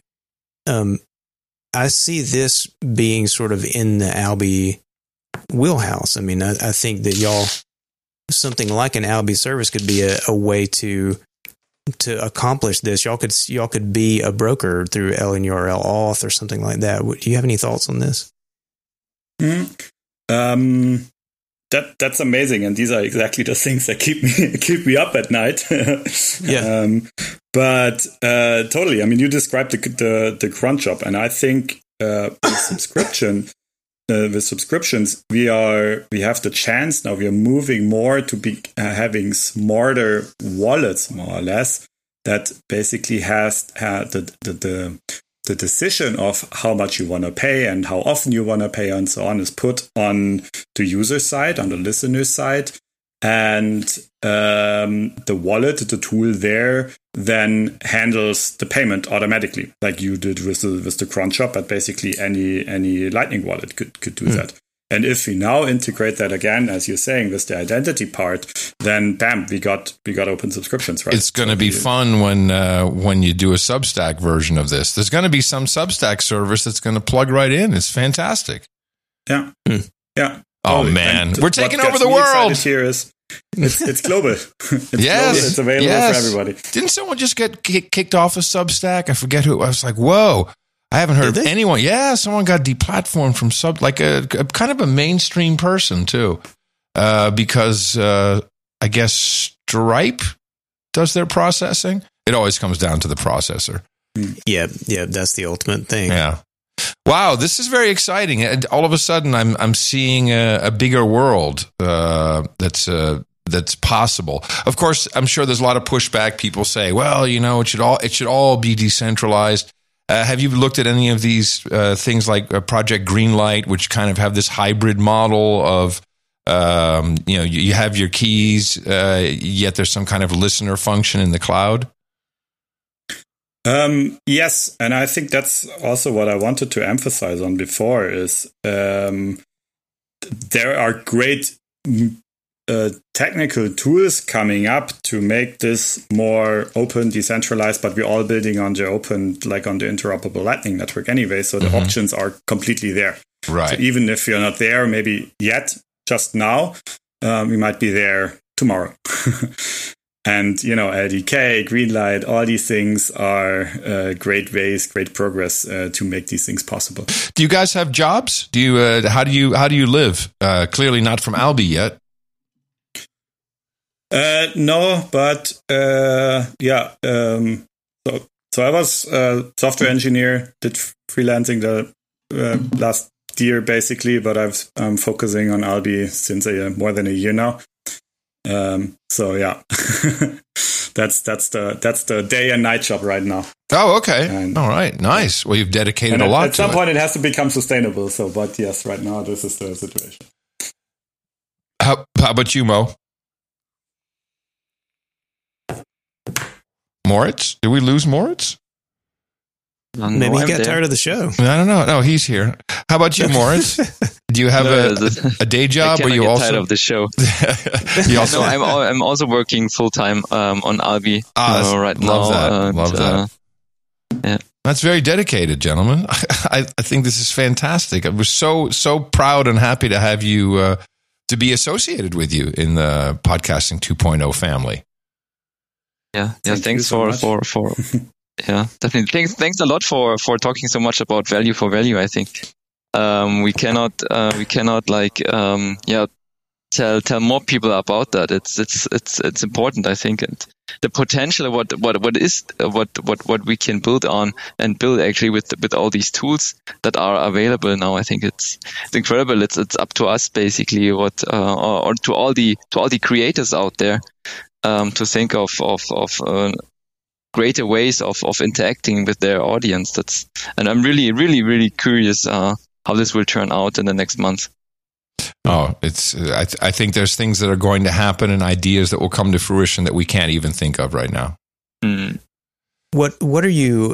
I see this being sort of in the Alby wheelhouse. I mean, I think that something like an Alby service could be a way to accomplish this. Y'all could be a broker through LNURL auth or something like that. Do you have any thoughts on this? That's amazing, and these are exactly the things that keep me up at night. Yeah. But totally. I mean, you described the cron job, and I think with subscription, with subscriptions, we have the chance now. We are moving more to be having smarter wallets, more or less, that basically has the decision of how much you want to pay and how often you want to pay and so on is put on the user side, on the listener side. And the wallet, the tool there, then handles the payment automatically, like you did with the cron shop. But basically, any Lightning wallet could do that. And if we now integrate that again, as you're saying, with the identity part, then bam, we got open subscriptions, right? It's going to be fun when you do a Substack version of this. There's going to be some Substack service that's going to plug right in. It's fantastic. Yeah, yeah. Oh man, we're taking over the world. Here is it's global. It's yes, global. It's available for everybody. Didn't someone just get kicked off of Substack? I forget who. I was like, whoa. I haven't heard of anyone. Yeah, someone got deplatformed from like a kind of a mainstream person too, because I guess Stripe does their processing. It always comes down to the processor. Yeah, that's the ultimate thing. Yeah. Wow, this is very exciting. All of a sudden, I'm seeing a bigger world that's possible. Of course, I'm sure there's a lot of pushback. People say, well, it should all be decentralized. Have you looked at any of these things like Project Greenlight, which kind of have this hybrid model of, you have your keys, yet there's some kind of listener function in the cloud? Yes, and I think that's also what I wanted to emphasize on before is there are great technical tools coming up to make this more open, decentralized, but we're all building on the open, like on the interoperable Lightning Network anyway, so the options are completely there. Right. So even if you're not there, maybe yet, just now, we might be there tomorrow. And, LDK, Greenlight, all these things are great ways, great progress to make these things possible. Do you guys have jobs? Do you? How do you live? Clearly not from Alby yet. No, but yeah. So I was a software engineer, did freelancing the last year basically, but I'm focusing on Alby since more than a year now. So yeah, that's the day and night job right now. Oh, okay. All right. Nice. Well, you've dedicated a lot to it. At some point it has to become sustainable. So, but yes, right now this is the situation. How about you, Mo? Moritz? Did we lose Moritz? Maybe he got tired of the show. I don't know. No, he's here. How about you, Moritz? Do you have a day job? I get tired of the show. No, I'm also working full time on Alby right now. Love that. Yeah. That's very dedicated, gentlemen. I think this is fantastic. I was so proud and happy to have you to be associated with you in the Podcasting 2.0 family. Yeah. Thanks for yeah, definitely. Thanks a lot for talking so much about value for value. I think we cannot tell more people about that. It's important, I think, and the potential what we can build on and build actually with all these tools that are available now. I think it's incredible. It's up to us basically or to all the creators out there to think of greater ways of interacting with their audience. And I'm really, really, really curious how this will turn out in the next month. Oh, I think there's things that are going to happen and ideas that will come to fruition that we can't even think of right now. Mm. What are you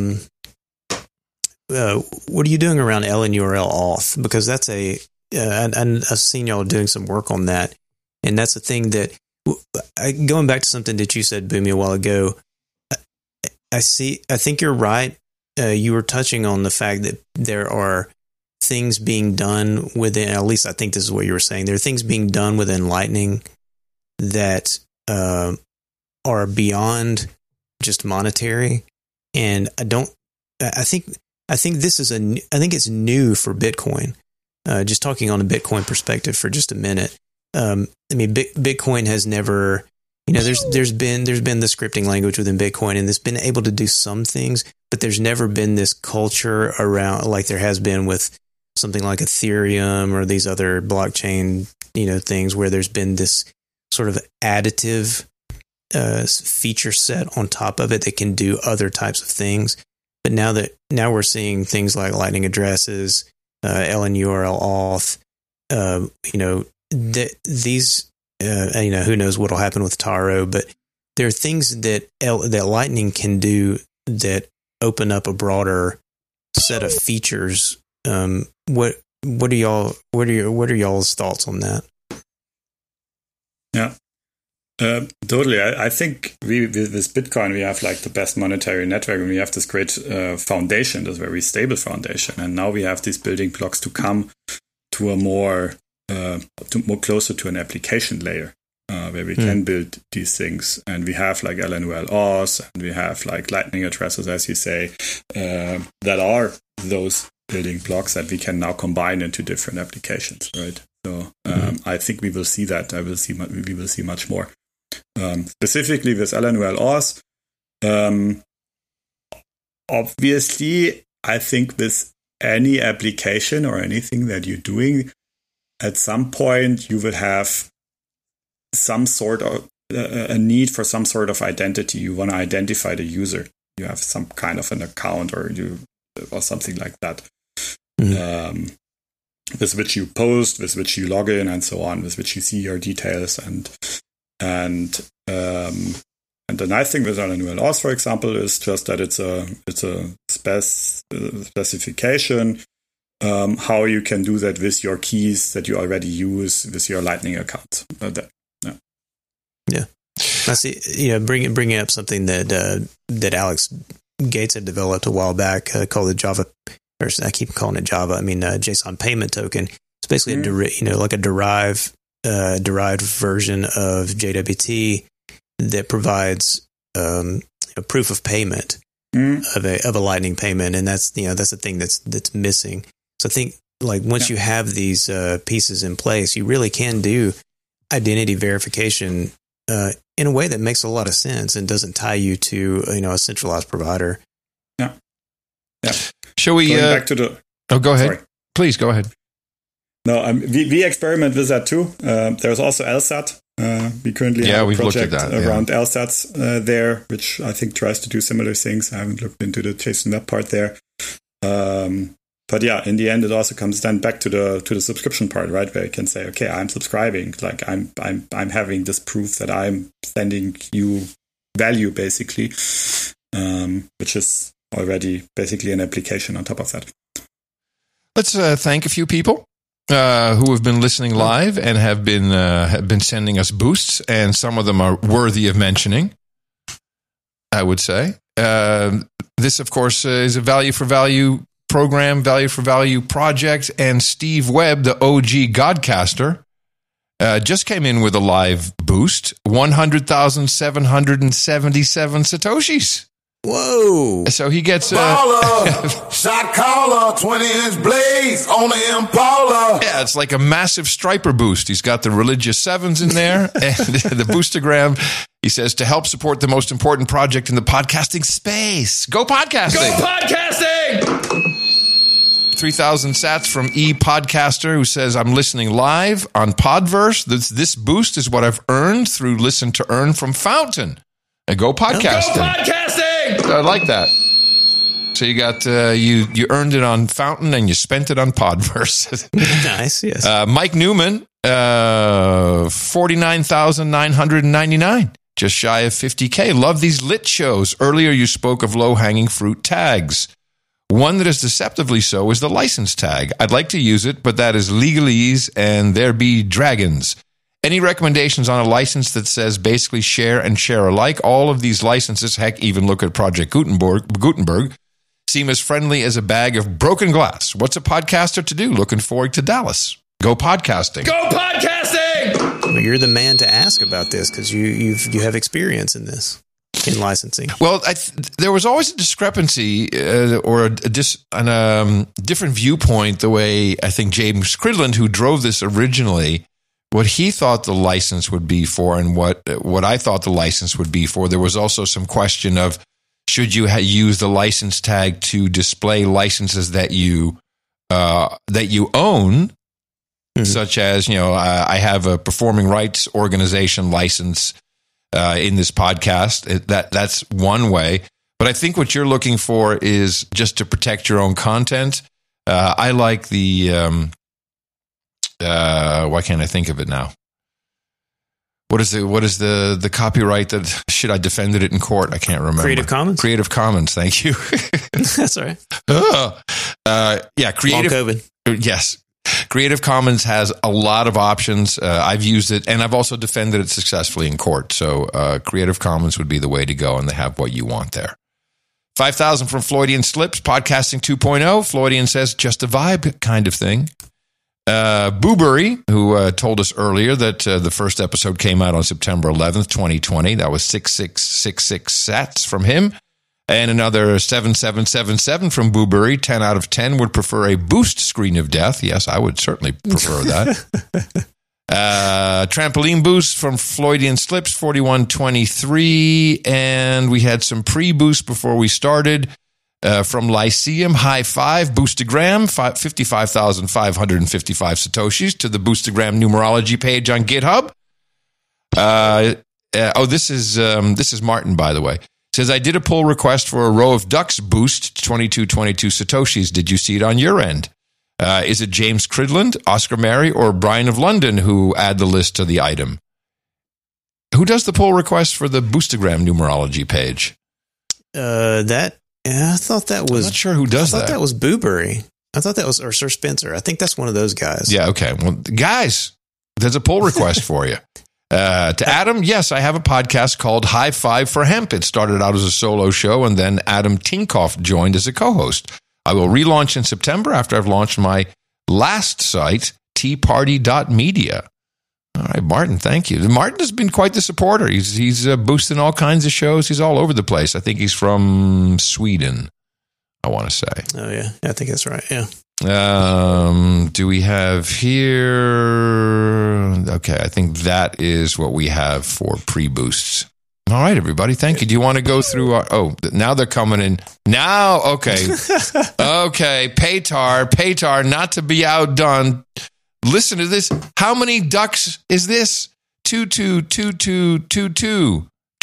doing around LNURL auth? Because that's and I've seen y'all doing some work on that, and that's a thing that going back to something that you said, Boomy, a while ago. I think you're right. You were touching on the fact that there are things being done within, at least I think this is what you were saying. There are things being done within Lightning that are beyond just monetary. And I think this is I think it's new for Bitcoin. Just talking on a Bitcoin perspective for just a minute. Bitcoin has never, there's been the scripting language within Bitcoin, and it's been able to do some things, but there's never been this culture around like there has been with something like Ethereum or these other blockchain, things where there's been this sort of additive feature set on top of it that can do other types of things. But now we're seeing things like Lightning addresses, LNURL auth, these, who knows what'll happen with Taro, but there are things that Lightning can do that open up a broader set of features. What are y'all's thoughts on that? Yeah. Totally. I think with Bitcoin, we have like the best monetary network, and we have this great foundation, this very stable foundation. And now we have these building blocks to come to a more closer to an application layer where we can build these things. And we have like LNURL auth, and we have like Lightning addresses, as you say, that are those building blocks that we can now combine into different applications, right? So I think we will see that. We will see much more. Specifically with LNURL auth, obviously, I think with any application or anything that you're doing, at some point you will have some sort of a need for some sort of identity. You want to identify the user. You have some kind of an account or something like that. With which you post, with which you log in, and so on, with which you see your details, and the nice thing with LNURL auth, for example, is just that it's a specification how you can do that with your keys that you already use with your Lightning account. Yeah. I see. Bringing up something that Alex Gates had developed a while back called the Java. Or I keep calling it Java. I mean, JSON payment token. It's basically like a derived version of JWT that provides a proof of payment of a Lightning payment, and that's the thing that's missing. So I think like once you have these pieces in place, you really can do identity verification in a way that makes a lot of sense and doesn't tie you to a centralized provider. Yeah. Shall we back to the? Oh, go ahead. Sorry. Please go ahead. No, we experiment with that too. There's also LSAT. We currently have a project around LSATs there, which I think tries to do similar things. I haven't looked into the JSON Web part there. But yeah, in the end, it also comes then back to the subscription part, right? Where you can say, okay, I'm subscribing, like I'm having this proof that I'm sending you value, basically, which is already basically an application on top of that. Let's thank a few people who have been listening live and have been sending us boosts, and some of them are worthy of mentioning, I would say. This, of course, is a value for value program, value for value project, and Steve Webb, the OG Godcaster, just came in with a live boost, 100,777 Satoshis. Whoa. So he gets baller, shot caller, 20-inch blades on the Impala. Yeah, it's like a massive striper boost. He's got the religious sevens in there and the boostergram. He says, to help support the most important project in the podcasting space. Go podcasting! Go podcasting! 3,000 sats from ePodcaster, who says, I'm listening live on Podverse. This boost is what I've earned through Listen to Earn from Fountain. And go podcasting. Go podcasting! I like that. So you got you earned it on Fountain and you spent it on Podverse. Nice, yes. Mike Newman, 49,999, just shy of 50K. Love these lit shows. Earlier you spoke of low-hanging fruit tags. One that is deceptively so is the license tag. I'd like to use it, but that is legalese and there be dragons. Any recommendations on a license that says basically share and share alike? All of these licenses, heck, even look at Project Gutenberg, seem as friendly as a bag of broken glass. What's a podcaster to do? Looking forward to Dallas. Go podcasting. Go podcasting! Well, you're the man to ask about this because you have experience in this, in licensing. Well, there was always a discrepancy or a different viewpoint the way I think James Cridland, who drove this originally, what he thought the license would be for and what I thought the license would be for. There was also some question of should you use the license tag to display licenses that you that you own, such as, I have a performing rights organization license in this podcast. That's one way. But I think what you're looking for is just to protect your own content. I like the, why can't I think of it now? What is the copyright that, shit, I defended it in court. I can't remember. Creative Commons? Creative Commons, thank you. That's all right. Creative. Long COVID. Yes. Creative Commons has a lot of options. I've used it, and I've also defended it successfully in court. So Creative Commons would be the way to go, and they have what you want there. 5,000 from Floydian Slips, Podcasting 2.0. Floydian says, just a vibe kind of thing. Boobury, who told us earlier that the first episode came out on September 11th, 2020. That was 6666 sats from him. And another 7777 from Boobury. 10 out of 10 would prefer a boost screen of death. Yes, I would certainly prefer that. Trampoline boost from Floydian Slips, 4123. And we had some pre-boost before we started. From Lyceum, high five, Boostagram, 55,555 Satoshis to the Boostagram numerology page on GitHub. This is Martin, by the way. Says, I did a pull request for a row of ducks boost, 2222 Satoshis. Did you see it on your end? Is it James Cridland, Oscar Mary, or Brian of London who add the list to the item? Who does the pull request for the Boostagram numerology page? I thought that was... I'm not sure who does that. I thought that was Boobury. I thought that was or Sir Spencer. I think that's one of those guys. Yeah, okay. Well, guys, there's a pull request for you. To Adam, yes, I have a podcast called High Five for Hemp. It started out as a solo show, and then Adam Tinkoff joined as a co-host. I will relaunch in September after I've launched my last site, teaparty.media. All right, Martin, thank you. Martin has been quite the supporter. He's boosting all kinds of shows. He's all over the place. I think he's from Sweden, I want to say. Oh, yeah. I think that's right, yeah. Do we have here? Okay, I think that is what we have for pre-boosts. All right, everybody, thank you. Do you want to go through now they're coming in. Now, okay. Okay, Paytar, not to be outdone. Listen to this. How many ducks is this? 2222222.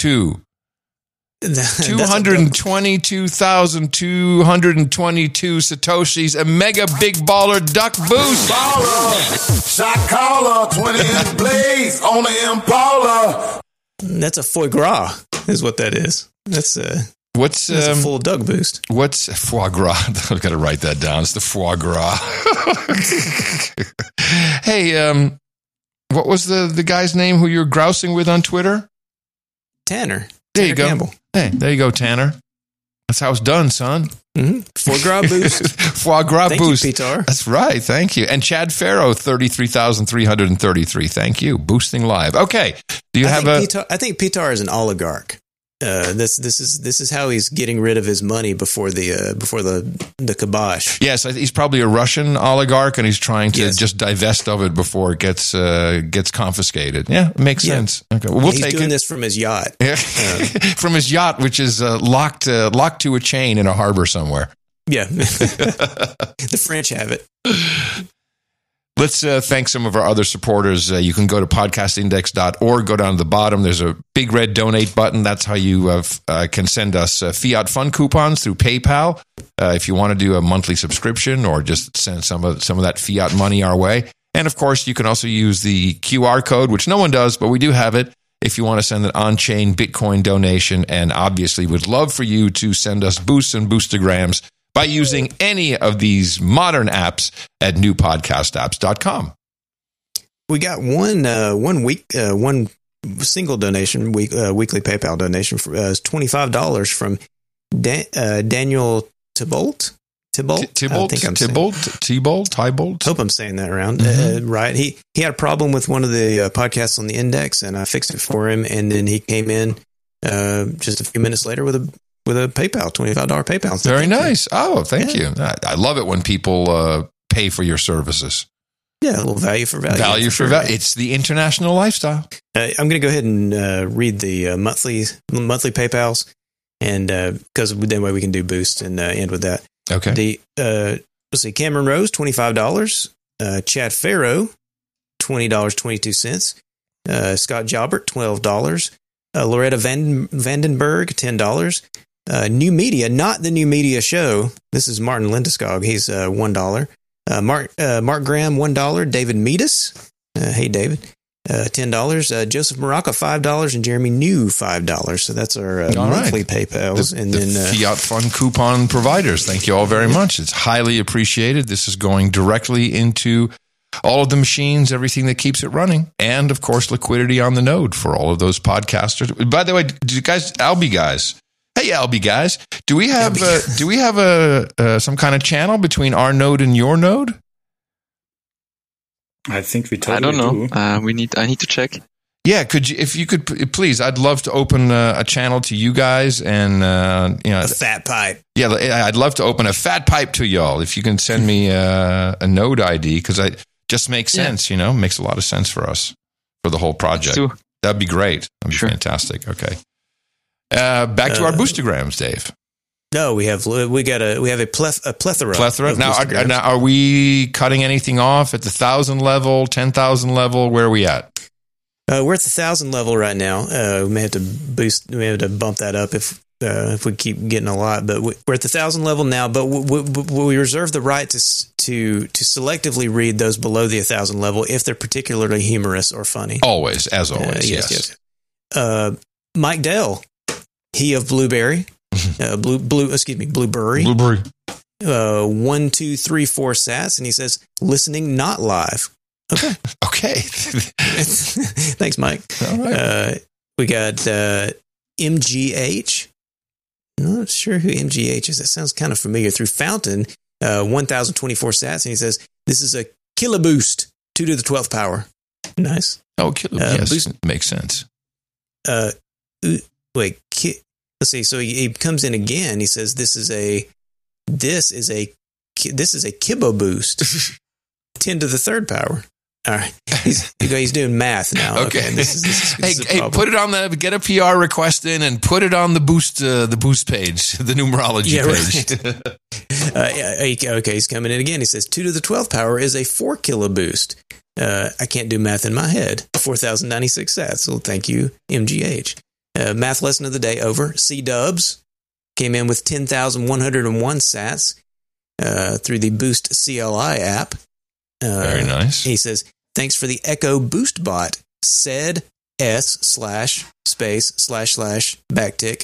222,222 Satoshis. A mega big baller duck boost. Baller, shot caller, 20-inch blaze on the Impala. That's a foie gras, is what that is. That's a full duck boost. What's foie gras? I've got to write that down. It's the foie gras. Hey, what was the guy's name who you're grousing with on Twitter? Tanner. There you go. Campbell. Hey, there you go, Tanner. That's how it's done, son. Mm-hmm. Foie gras boost. Foie gras boost. Thank you, Petar. That's right. Thank you. And Chad Farrow, 33,333. Thank you. Boosting live. Okay. Do you have I think Petar is an oligarch. This is how he's getting rid of his money before the kibosh. Yes, he's probably a Russian oligarch, and he's trying to just divest of it before it gets confiscated. Yeah, it makes sense. Okay, well, he's doing this from his yacht. From his yacht, which is locked to a chain in a harbor somewhere. Yeah, the French have it. Let's thank some of our other supporters. You can go to podcastindex.org, go down to the bottom. There's a big red donate button. That's how you can send us Fiat Fun coupons through PayPal. If you want to do a monthly subscription or just send some of that Fiat money our way. And of course, you can also use the QR code, which no one does, but we do have it. If you want to send an on-chain Bitcoin donation, and obviously would love for you to send us boosts and boostagrams by using any of these modern apps at newpodcastapps.com. We got one single donation, weekly PayPal donation for $25 from Daniel Thibault. Thibault. Hope I'm saying that around right. He had a problem with one of the podcasts on the Index, and I fixed it for him. And then he came in just a few minutes later with a PayPal, $25 PayPal. Very nice. Oh, thank you. I love it when people pay for your services. Yeah, a little value for value. Value for value. It's the international lifestyle. I'm going to go ahead and read the monthly PayPals, and because then way we can do boost and end with that. Okay. The let's see, Cameron Rose, $25. Chad Farrow, $20.22. Scott Jobert, $12. Loretta Vandenberg, $10. New Media, not the New Media Show. This is Martin Lindeskog. He's $1. Mark Graham, $1. David Meadus. Hey, David. $10. Joseph Morocco, $5. And Jeremy New, $5. So that's our monthly PayPals. And then Fiat Fund coupon providers. Thank you all very much. It's highly appreciated. This is going directly into all of the machines, everything that keeps it running, and of course, liquidity on the node for all of those podcasters. By the way, do you guys, Alby guys? Hey, Alby guys, do we have some kind of channel between our node and your node? I think we totally I don't know. do. I need to check. Yeah, if you could please, I'd love to open a channel to you guys and a fat pipe. Yeah, I'd love to open a fat pipe to y'all. If you can send me a node ID, because it just makes sense. Makes a lot of sense for us for the whole project. That'd be great. That'd be fantastic. Okay, back to our boostograms, Dave. No, we have a plethora. Plethora. Now, are we cutting anything off at the 1,000 level, 10,000 level? Where are we at? We're at the 1,000 level right now. We may have to bump that up if we keep getting a lot. But we're at the 1,000 level now. But we reserve the right to selectively read those below the 1,000 level if they're particularly humorous or funny. Always, as always. Yes. Mike Dell, he of Blueberry. Blueberry. 1, 2, 3, 4 sats, and he says, listening not live. Okay. Thanks, Mike. All right. We got MGH. I'm not sure who MGH is. That sounds kind of familiar. Through Fountain, 1,024 sats, and he says, this is a kiloboost, 2 to the 12th power. Nice. Oh, yes, boost. Makes sense. Wait, let's see. So he comes in again. He says, "This is a Kibbo boost, 10 to the 3rd power." All right, he's doing math now. Okay, this is hey, put it on get a PR request in and put it on the boost page, the numerology page. Okay, he's coming in again. He says 2 to the 12th power is a 4 kilo boost. I can't do math in my head. 4,096 sats. Well, thank you, MGH. Math lesson of the day over. C-Dubs came in with 10,101 sats through the Boost CLI app. Very nice. He says, thanks for the Echo Boost Bot. Said S/space/backtick !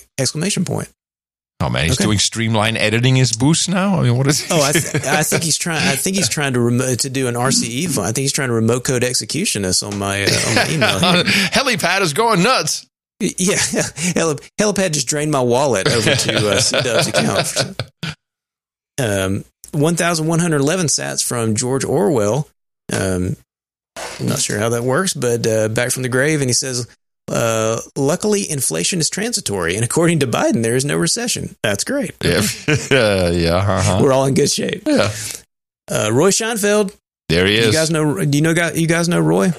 Oh man, he's doing streamline editing his boost now. I mean, what is? He? I think he's trying. I think he's trying to do an RCE. I think he's trying to remote code execution us on my email. Helipad is going nuts. Yeah, Helipad just drained my wallet over to C-Dub's account. 1,111 sats from George Orwell. I'm not sure how that works, but back from the grave, and he says, luckily, inflation is transitory, and according to Biden, there is no recession. That's great. Yeah. We're all in good shape. Yeah. Roy Scheinfeld. There he is. You guys know Roy?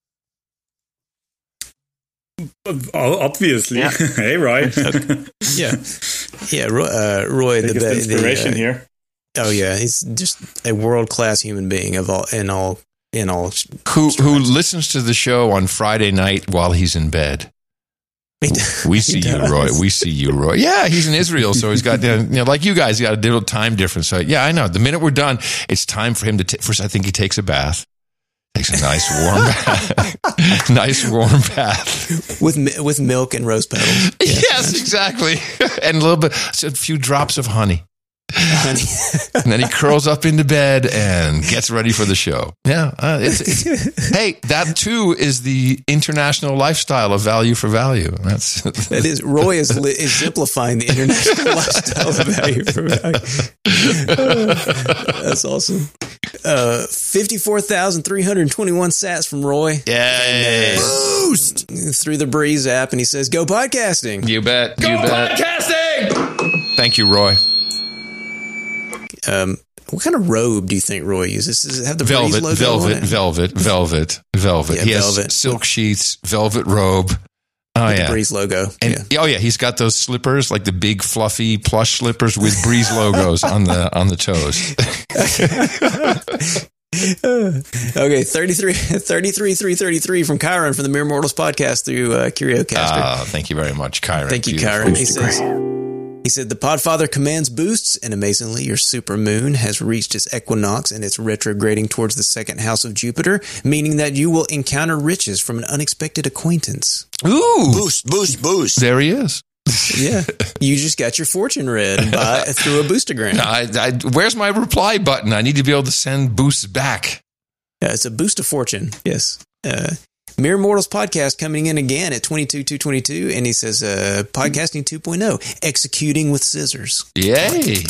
Oh, obviously. Yeah. Hey, Roy. Yeah. Roy, the inspiration here. Oh yeah, he's just a world-class human being who listens to the show on Friday night while he's in bed. We see you, Roy. We see you, Roy. Yeah, he's in Israel, so he's got like you guys, he got a little time difference. So yeah, I know. The minute we're done, it's time for him to first. I think he takes a bath. Takes a nice warm bath. Nice warm bath with milk and rose petals. Yeah. Yes, exactly, and a few drops of honey. And then he curls up into bed and gets ready for the show. Yeah. Hey, that too is the international lifestyle of value for value. That is. Roy is exemplifying the international lifestyle of value for value. That's awesome. 54,321 sats from Roy. Yay. Boost through the Breeze app. And he says, go podcasting. You bet. Go podcasting. Thank you, Roy. What kind of robe do you think Roy uses? Does it have the velvet, logo on it? Velvet. Yeah, he has velvet. silk sheets, velvet robe. the Breeze logo. And, he's got those slippers, like the big fluffy plush slippers with Breeze logos on the toes. Okay, 33 from Kyron from the Mere Mortals podcast through CurioCaster. Thank you very much, Kyron. Thank you, Kyron. He said, the Podfather commands boosts, and amazingly, your supermoon has reached its equinox and it's retrograding towards the second house of Jupiter, meaning that you will encounter riches from an unexpected acquaintance. Ooh. Boost. There he is. Yeah. You just got your fortune read through a boostagram. Where's my reply button? I need to be able to send boosts back. Yeah, it's a boost of fortune. Yes. Mere Mortals podcast coming in again at 22,222, and he says, podcasting 2.0, executing with scissors. Yay.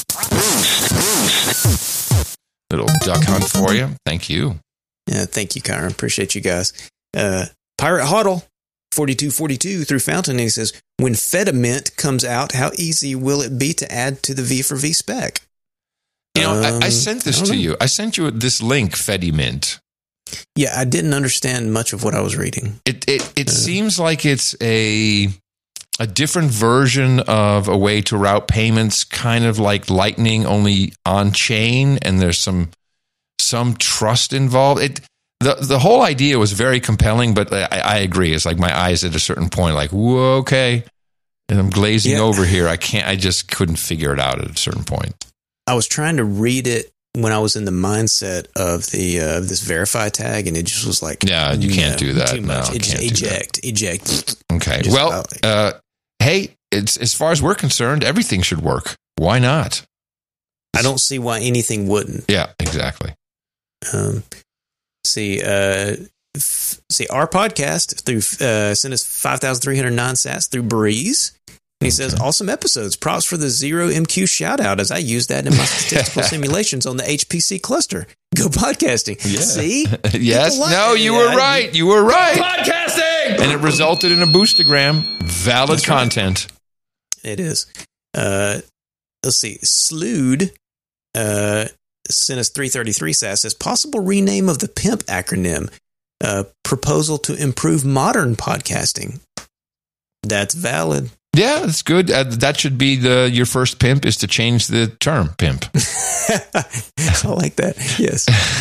Little duck hunt for you. Thank you. Yeah, thank you, Kyron. Appreciate you guys. Pirate Huddle 4242 through Fountain, and he says, when Fedimint comes out, how easy will it be to add to the V4V spec? I sent this to you. I sent you this link, Fedimint. Yeah, I didn't understand much of what I was reading. It seems like it's a different version of a way to route payments, kind of like Lightning, only on chain, and there's some trust involved. The whole idea was very compelling, but I agree. It's like my eyes at a certain point, like, whoa, okay, and I'm glazing over here. I just couldn't figure it out at a certain point. I was trying to read it when I was in the mindset of the this verify tag, and it just was like, you can't do that. Too much. No, Eject. Okay. Well, hey, it's as far as we're concerned, everything should work. Why not? I don't see why anything wouldn't. Yeah, exactly. See, our podcast through sent us 5,309 sats through Breeze. And he says, awesome episodes. Props for the 0MQ shout out as I use that in my statistical simulations on the HPC cluster. Go podcasting. Yeah. See? Yes. No, you were right. You were right. Podcasting! And it resulted in a boostagram. Valid content. Right. It is. Let's see. Slood sent us 333 sats. Says, possible rename of the PIMP acronym. Proposal to improve modern podcasting. That's valid. Yeah, that's good. That should be your first pimp is to change the term pimp. I like that. Yes.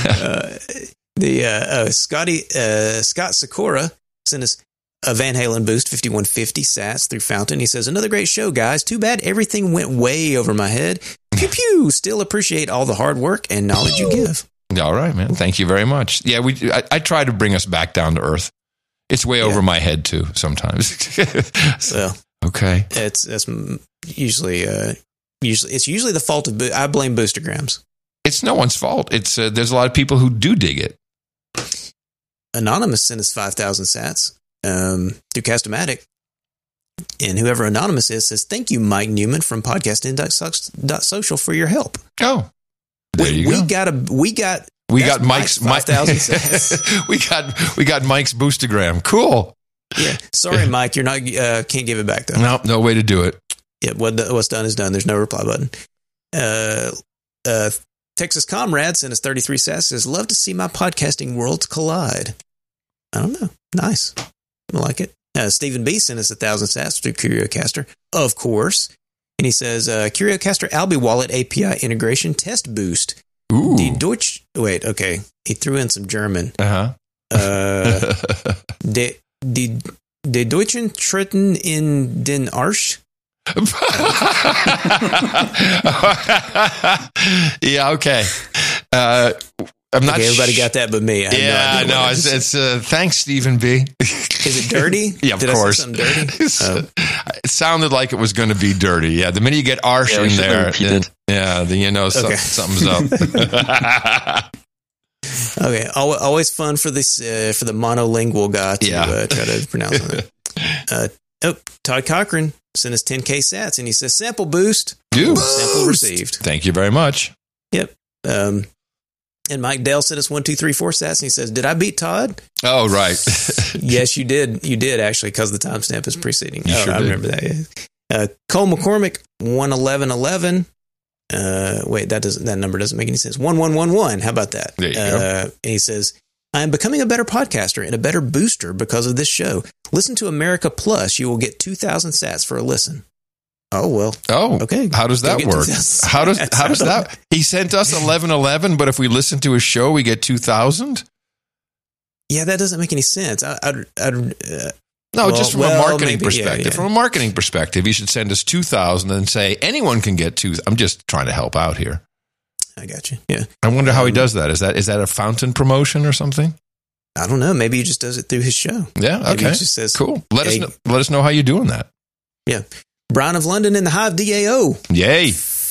Scott Sakura sent us a Van Halen boost 5150 sats through Fountain. He says, another great show, guys. Too bad everything went way over my head. Pew pew. Still appreciate all the hard work and knowledge you give. All right, man. Thank you very much. Yeah, I try to bring us back down to earth. It's way over my head too sometimes. Well. Okay. It's usually the fault of I blame boostergrams. It's no one's fault. It's there's a lot of people who do dig it. Anonymous sent us 5,000 sats through Castomatic, and whoever Anonymous is says, "Thank you, Mike Newman from podcasting.social for your help." Oh, there you go. We got Mike's 5,000 sats. we got Mike's boostergram. Cool. Yeah, sorry, Mike, you're not can't give it back though. Nope, no way to do it. Yeah, what's done is done. There's no reply button. Texas Comrade sent us 33 sats. Says, love to see my podcasting worlds collide. I don't know. Nice. I like it. Stephen B sent us 1,000 sats through CurioCaster, of course. And he says, CurioCaster Albi Wallet API integration test boost. Ooh. Wait, okay. He threw in some German. Die Deutschen treten in den Arsch. Yeah, okay. I'm not. Everybody got that, but me. It's thanks, Stephen B. Is it dirty? Yeah, of course. I say something dirty? It sounded like it was going to be dirty. Yeah, the minute you get "arsh" in there, then you know something's up. Okay, always fun for this for the monolingual guy to try to pronounce it. Todd Cochran sent us 10K sats, and he says sample boost. Sample received. Thank you very much. Yep. And Mike Dell sent us 1, 2, 3, 4 sats, and he says, "Did I beat Todd?" Oh, right. Yes, you did. You did actually, because the timestamp is preceding. Sure I remember that. Yeah. Cole McCormick 11111. Wait, that number doesn't make any sense. 1111. How about that? There you go. And he says, I am becoming a better podcaster and a better booster because of this show. Listen to America Plus. You will get 2,000 sats for a listen. Oh, well. Oh, okay. How does that work? How does that? He sent us 1111, but if we listen to his show, we get 2,000? Yeah, that doesn't make any sense. Just from a marketing perspective. Yeah. From a marketing perspective, he should send us 2,000 and say anyone can get 2,000. I'm just trying to help out here. I got you. Yeah. I wonder how he does that. Is that a fountain promotion or something? I don't know. Maybe he just does it through his show. Yeah. Okay. Maybe he just says, cool. Let us know how you're doing that. Yeah. Brian of London in the Hive DAO. Yay.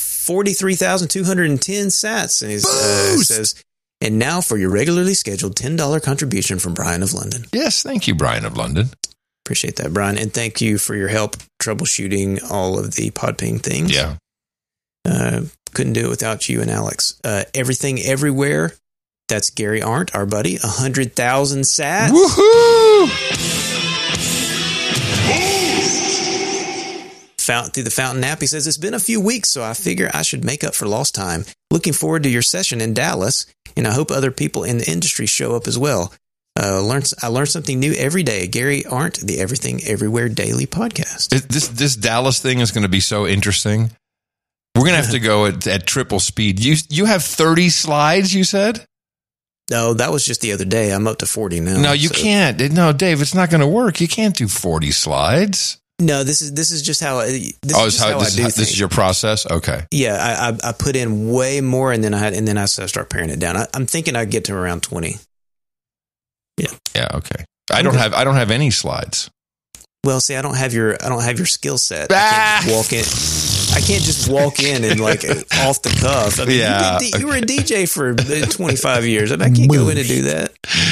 43,210 sats. And he says, and now for your regularly scheduled $10 contribution from Brian of London. Yes. Thank you, Brian of London. Appreciate that, Brian. And thank you for your help troubleshooting all of the Podping things. Yeah. Couldn't do it without you and Alex. Everything Everywhere. That's Gary Arndt, our buddy. 100,000 sats. Woohoo! Through the Fountain app, he says, it's been a few weeks, so I figure I should make up for lost time. Looking forward to your session in Dallas, and I hope other people in the industry show up as well. I learn something new every day. Gary Arndt, the Everything Everywhere Daily Podcast. This Dallas thing is going to be so interesting. We're going to have to go at triple speed. You have 30 slides, you said? No, that was just the other day. I'm up to 40 now. No, you can't. No, Dave, it's not going to work. You can't do 40 slides. No, this is just how I do this is your process? Okay. Yeah, I put in way more, and then I start paring it down. I'm thinking I'd get to around 20. Yeah. Yeah. Okay. I don't have any slides. Well, see, I don't have your skill set. I can't just walk in and like off the cuff. I mean, yeah. You were a DJ for 25 years. I can't go in and do that.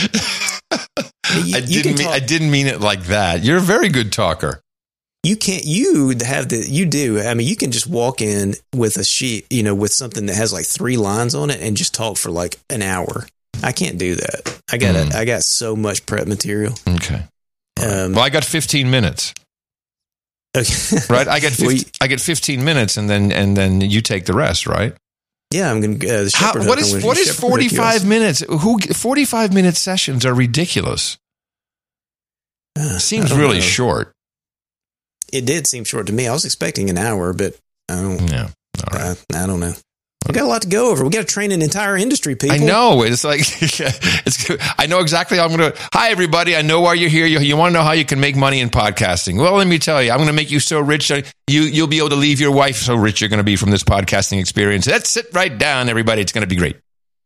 I didn't mean it like that. You're a very good talker. You can't. You do. I mean, you can just walk in with a sheet, with something that has like 3 lines on it, and just talk for like an hour. I can't do that. I got so much prep material. Okay. Well, I got 15 minutes. Okay. Right. I get 15 minutes, and then you take the rest. Right. Yeah, I'm going to. What is 45 minutes? 45-minute sessions are ridiculous. Seems really short. It did seem short to me. I was expecting an hour, but I don't. Yeah. All right. I don't know. We got a lot to go over. We got to train an entire industry, people. I know. It's like, I know exactly how I'm going to. Hi, everybody. I know why you're here. You want to know how you can make money in podcasting. Well, let me tell you, I'm going to make you so rich. You'll be able to leave your wife so rich you're going to be from this podcasting experience. Let's sit right down, everybody. It's going to be great.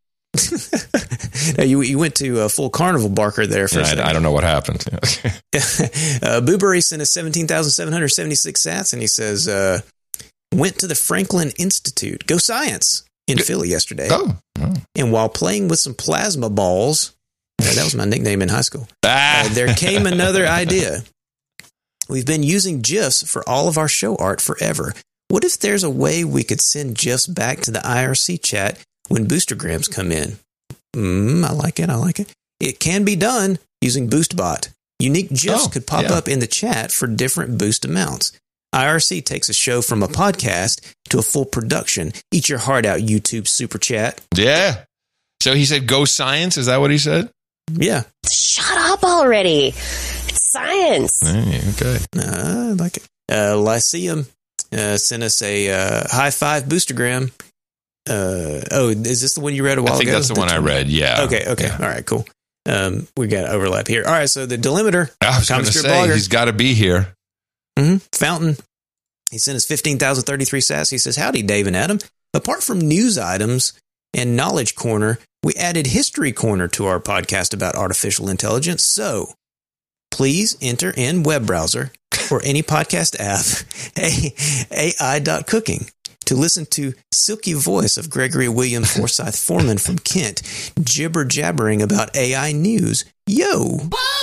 You went to a full carnival barker there for a second. I don't know what happened. Boobury sent us 17,776 sats, and he says, went to the Franklin Institute, Go Science, in Philly yesterday. Oh. And while playing with some plasma balls, that was my nickname in high school, there came another idea. We've been using GIFs for all of our show art forever. What if there's a way we could send GIFs back to the IRC chat when boostergrams come in? I like it. It can be done using BoostBot. Unique GIFs could pop up in the chat for different boost amounts. IRC takes a show from a podcast to a full production. Eat your heart out, YouTube super chat. Yeah. So he said, Go Science. Is that what he said? Yeah. Shut up already. It's science. Hey, okay. I like it. Lyceum sent us a high five boostergram. Is this the one you read a while ago? I think that's the one I read. Yeah. Okay. Yeah. All right, cool. We got overlap here. All right. So the Delimiter. I was going to say, he's got to be here. Fountain. He sent us 15,033 sats. He says, howdy, Dave and Adam. Apart from news items and Knowledge Corner, we added History Corner to our podcast about artificial intelligence. So please enter in web browser or any podcast app, AI.cooking, to listen to silky voice of Gregory William Forsyth Foreman from Kent, jibber-jabbering about AI news. Yo!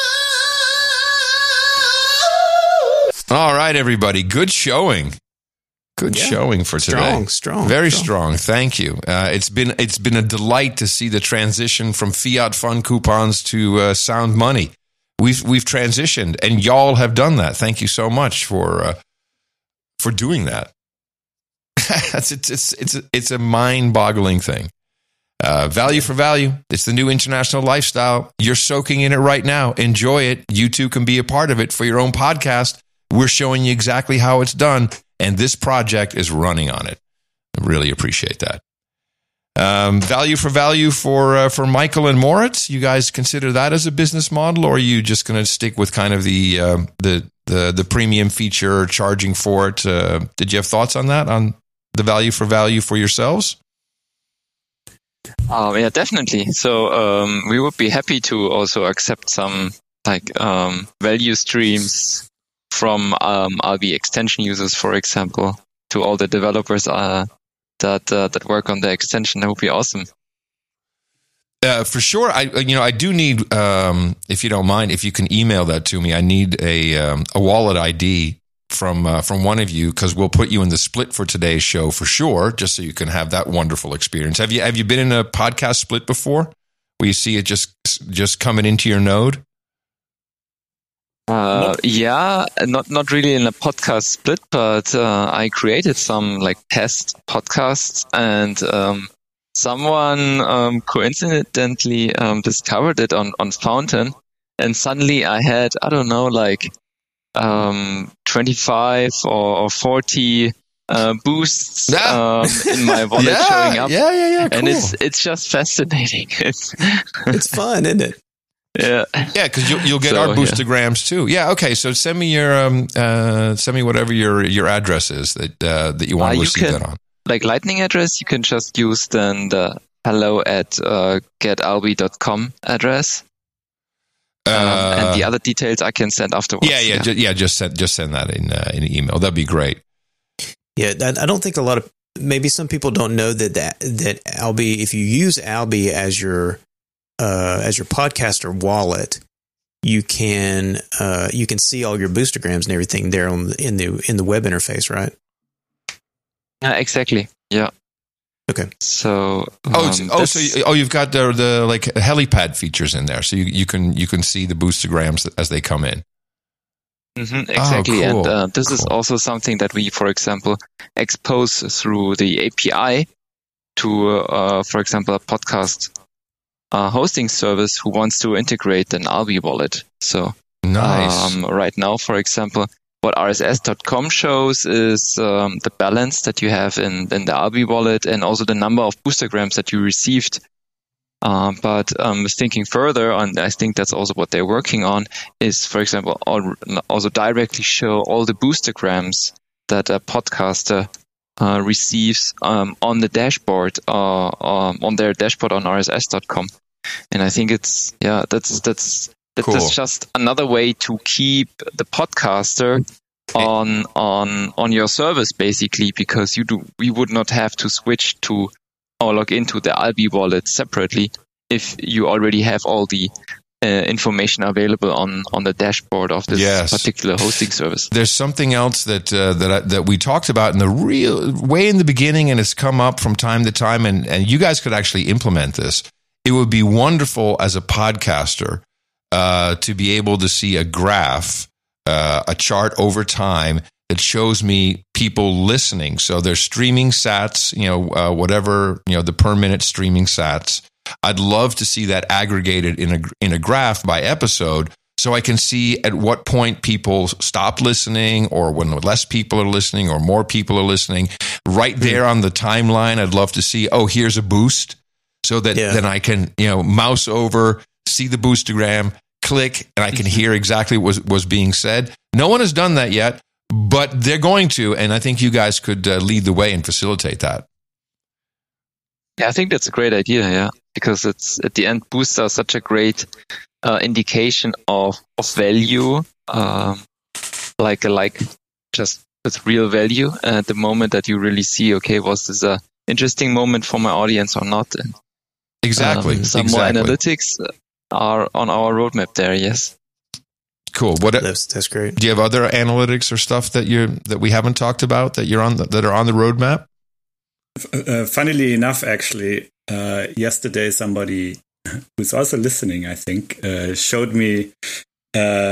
All right, everybody. Good showing. Good showing for today. Strong. Very strong. Thank you. It's been a delight to see the transition from fiat fund coupons to sound money. We've transitioned, and y'all have done that. Thank you so much for doing that. It's a mind-boggling thing. Value for value. It's the new international lifestyle. You're soaking in it right now. Enjoy it. You too can be a part of it for your own podcast. We're showing you exactly how it's done, and this project is running on it. I really appreciate that. Value for value for Michael and Moritz. You guys consider that as a business model, or are you just going to stick with kind of the premium feature, charging for it? Did you have thoughts on that, on the value for yourselves? Yeah, definitely. So we would be happy to also accept some value streams from Albi extension users, for example, to all the developers that work on the extension. That would be awesome. For sure. I do need, if you don't mind, if you can email that to me. I need a wallet ID from one of you, because we'll put you in the split for today's show for sure, just so you can have that wonderful experience. Have you been in a podcast split before, where you see it just coming into your node? Yeah, not really in a podcast split, but I created some test podcasts, and someone coincidentally discovered it on Fountain, and suddenly I had 25 or 40 boosts in my wallet showing up. Yeah, cool. And it's just fascinating. It's fun, isn't it? Yeah, because you'll get our boostograms too. Yeah, okay. So send me whatever your address is that you want to receive that on. Lightning address, you can just use then the hello@getalbi.com address. And the other details I can send afterwards. Just send that in an email. That'd be great. Yeah, I don't think maybe some people don't know that Albi, if you use Albi as your podcaster wallet, you can see all your boostograms and everything there in the web interface, right? Exactly. Yeah. Okay. So you've got the helipad features in there, so you can see the boostograms as they come in. Mm-hmm, exactly. Oh, cool. And this is also something that we, for example, expose through the API to, for example, a podcast hosting service who wants to integrate an Albi wallet. So nice. Right now, for example, what RSS.com shows is the balance that you have in the Albi wallet, and also the number of boostograms that you received. But thinking further, and I think that's also what they're working on, is, for example, also directly show all the boostograms that a podcaster receives on the dashboard, on their dashboard on RSS.com. And I think that's cool. That's just another way to keep the podcaster on your service, basically, because we would not have to switch to or log into the Albi wallet separately if you already have all the information available on the dashboard of this particular hosting service. There's something else that we talked about in the real way in the beginning, and it's come up from time to time, and you guys could actually implement this. It would be wonderful as a podcaster to be able to see a graph, a chart over time that shows me people listening. So there's streaming sats, whatever, the per minute streaming sats. I'd love to see that aggregated in a graph by episode, so I can see at what point people stop listening, or when less people are listening, or more people are listening. Right there on the timeline, I'd love to see, here's a boost, so that then I can, mouse over, see the boostogram, click, and I can hear exactly what was being said. No one has done that yet, but they're going to, and I think you guys could lead the way and facilitate that. Yeah, I think that's a great idea, yeah, because it's, at the end, boosts are such a great indication of value, just with real value, at the moment that you really see, okay, was this a interesting moment for my audience or not? And, exactly. Some more analytics are on our roadmap there, yes. Cool. That's great. Do you have other analytics or stuff that we haven't talked about that are on the roadmap? Funnily enough, actually, yesterday somebody who's also listening, I think, showed me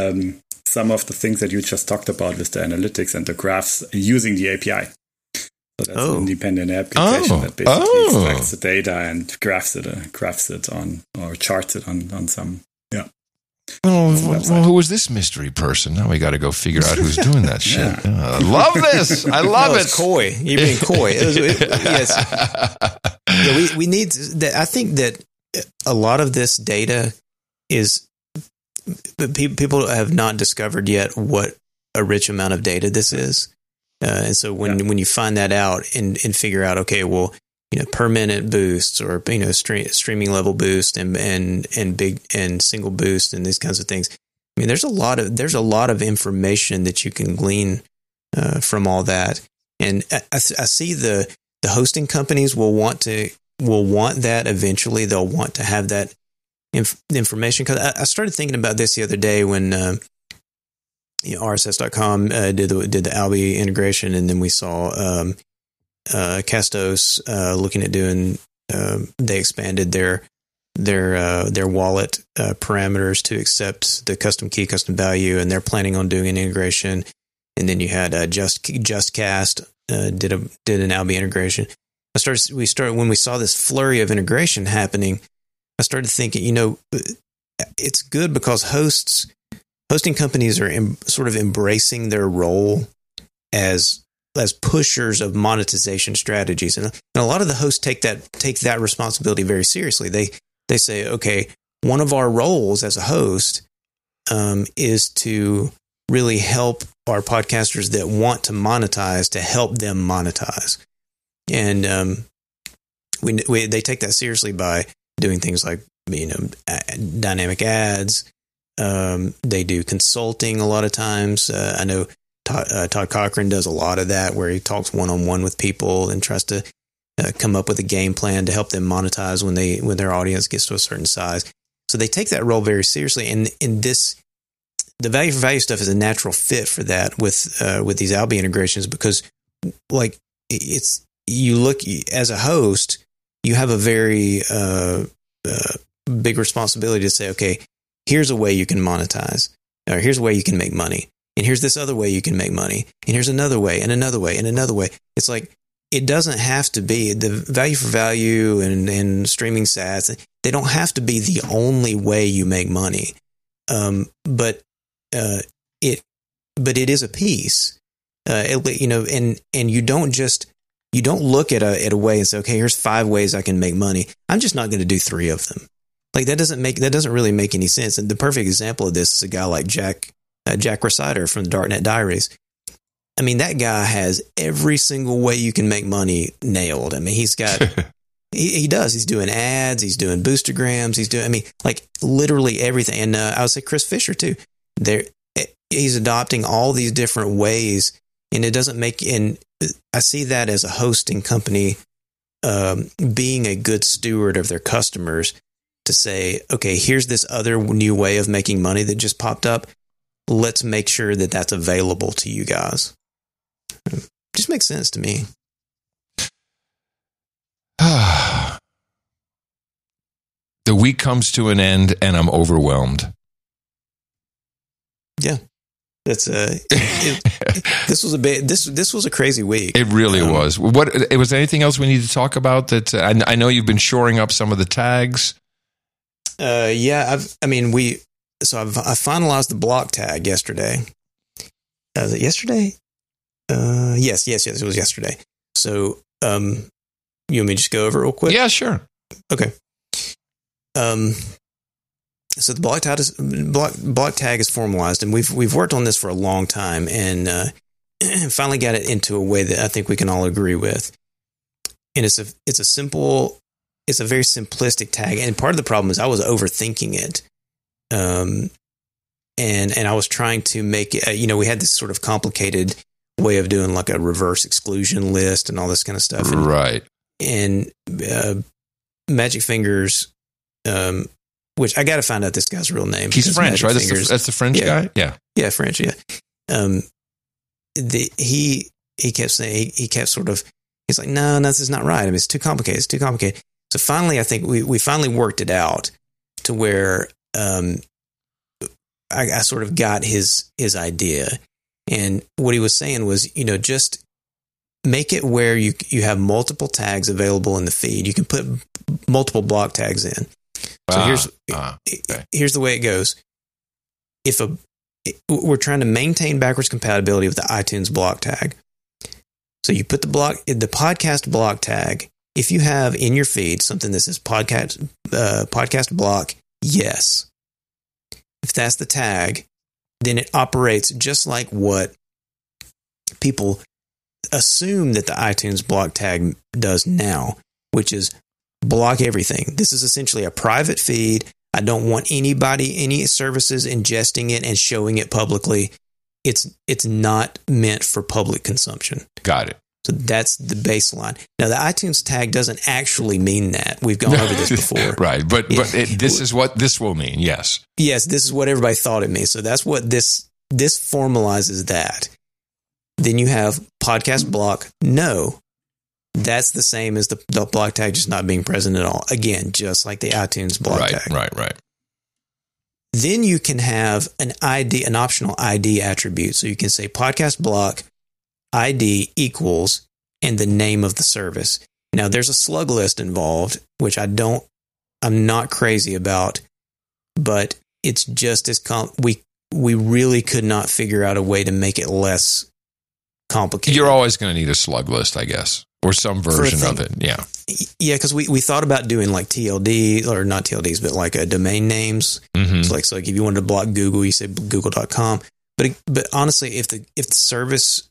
some of the things that you just talked about with the analytics and the graphs using the API. So that's an independent application that basically extracts the data and graphs it on, or charts it on some. Yeah. Well, who is this mystery person? Now we got to go figure out who's doing that shit. I love this. I love it. Coy. You're being coy. Yes. Yeah, we need that. I think that a lot of this data is people have not discovered yet what a rich amount of data this is. And so when you find that out and figure out, okay, well, per minute boosts or, streaming level boost and big and single boost and these kinds of things. I mean, there's a lot of information that you can glean from all that. And I see the hosting companies will want that eventually. They'll want to have that information. Cause I started thinking about this the other day when, RSS.com did the Alby integration, and then we saw Castos looking at doing. They expanded their wallet parameters to accept the custom key, custom value, and they're planning on doing an integration. And then you had JustCast did an Alby integration. When we saw this flurry of integration happening, I started thinking, it's good because hosting companies are sort of embracing their role as pushers of monetization strategies, and a lot of the hosts take that responsibility very seriously. They say, okay, one of our roles as a host is to really help our podcasters that want to monetize to help them monetize, and they take that seriously by doing things like dynamic ads. They do consulting a lot of times. I know Todd Cochran does a lot of that, where he talks one-on-one with people and tries to come up with a game plan to help them monetize when their audience gets to a certain size. So they take that role very seriously. And the value for value stuff is a natural fit for that with these Alby integrations, because you look as a host, you have a very big responsibility to say, okay, here's a way you can monetize, or here's a way you can make money, and here's this other way you can make money, and here's another way, and another way, and another way. It's like, it doesn't have to be the value for value and streaming sats. They don't have to be the only way you make money. But it is a piece, and you don't look at a way and say, okay, here's 5 ways I can make money. I'm just not going to do 3 of them. Like, that doesn't really make any sense. And the perfect example of this is a guy like Jack Rhysider from the Darknet Diaries. I mean, that guy has every single way you can make money nailed. I mean, he's got, he does. He's doing ads. He's doing boostergrams. He's doing, literally everything. And I would say Chris Fisher too. He's adopting all these different ways, and it doesn't make. And I see that as a hosting company being a good steward of their customers, to say, okay, here's this other new way of making money that just popped up. Let's make sure that that's available to you guys. Just makes sense to me. The week comes to an end, and I'm overwhelmed. Yeah, that's this was a crazy week. It really was. Was there anything else we need to talk about? That I know you've been shoring up some of the tags. Yeah, I finalized the block tag yesterday. Was it yesterday? Yes, it was yesterday. So, you want me to just go over it real quick? Yeah, sure. Okay. So the block tag is formalized, and we've worked on this for a long time, and finally got it into a way that I think we can all agree with. And it's a very simplistic tag, and part of the problem is I was overthinking it, and I was trying to make it. We had this sort of complicated way of doing like a reverse exclusion list and all this kind of stuff, right? And Magic Fingers. Which I got to find out this guy's real name. He's French, right? That's the French guy? Yeah. Yeah, French, yeah. He kept saying, he's like, no, this is not right. I mean, it's too complicated. So finally, I think we finally worked it out to where I sort of got his idea. And what he was saying was, just make it where you have multiple tags available in the feed. You can put multiple block tags in. So here's the way it goes. We're trying to maintain backwards compatibility with the iTunes block tag. So you put the podcast block tag. If you have in your feed something that says podcast block, yes. If that's the tag, then it operates just like what people assume that the iTunes block tag does now, which is block everything. This is essentially a private feed. I don't want any services ingesting it and showing it publicly. It's not meant for public consumption. Got it. So that's the baseline. Now, the iTunes tag doesn't actually mean that. We've gone over this before. Right. But this is what this will mean. Yes. Yes, this is what everybody thought it means. So that's what this formalizes that. Then you have podcast block. No, that's the same as the block tag just not being present at all. Again, just like the iTunes block tag. Right. Then you can have an optional ID attribute. So you can say podcast block ID equals and the name of the service. Now there's a slug list involved, which I'm not crazy about, but it's just as we really could not figure out a way to make it less complicated. You're always going to need a slug list, I guess, or some version of it. Yeah. Yeah, because we thought about doing like TLD, or not TLDs, but like domain names. Mm-hmm. So like if you wanted to block Google, you say google.com. But honestly, if the service,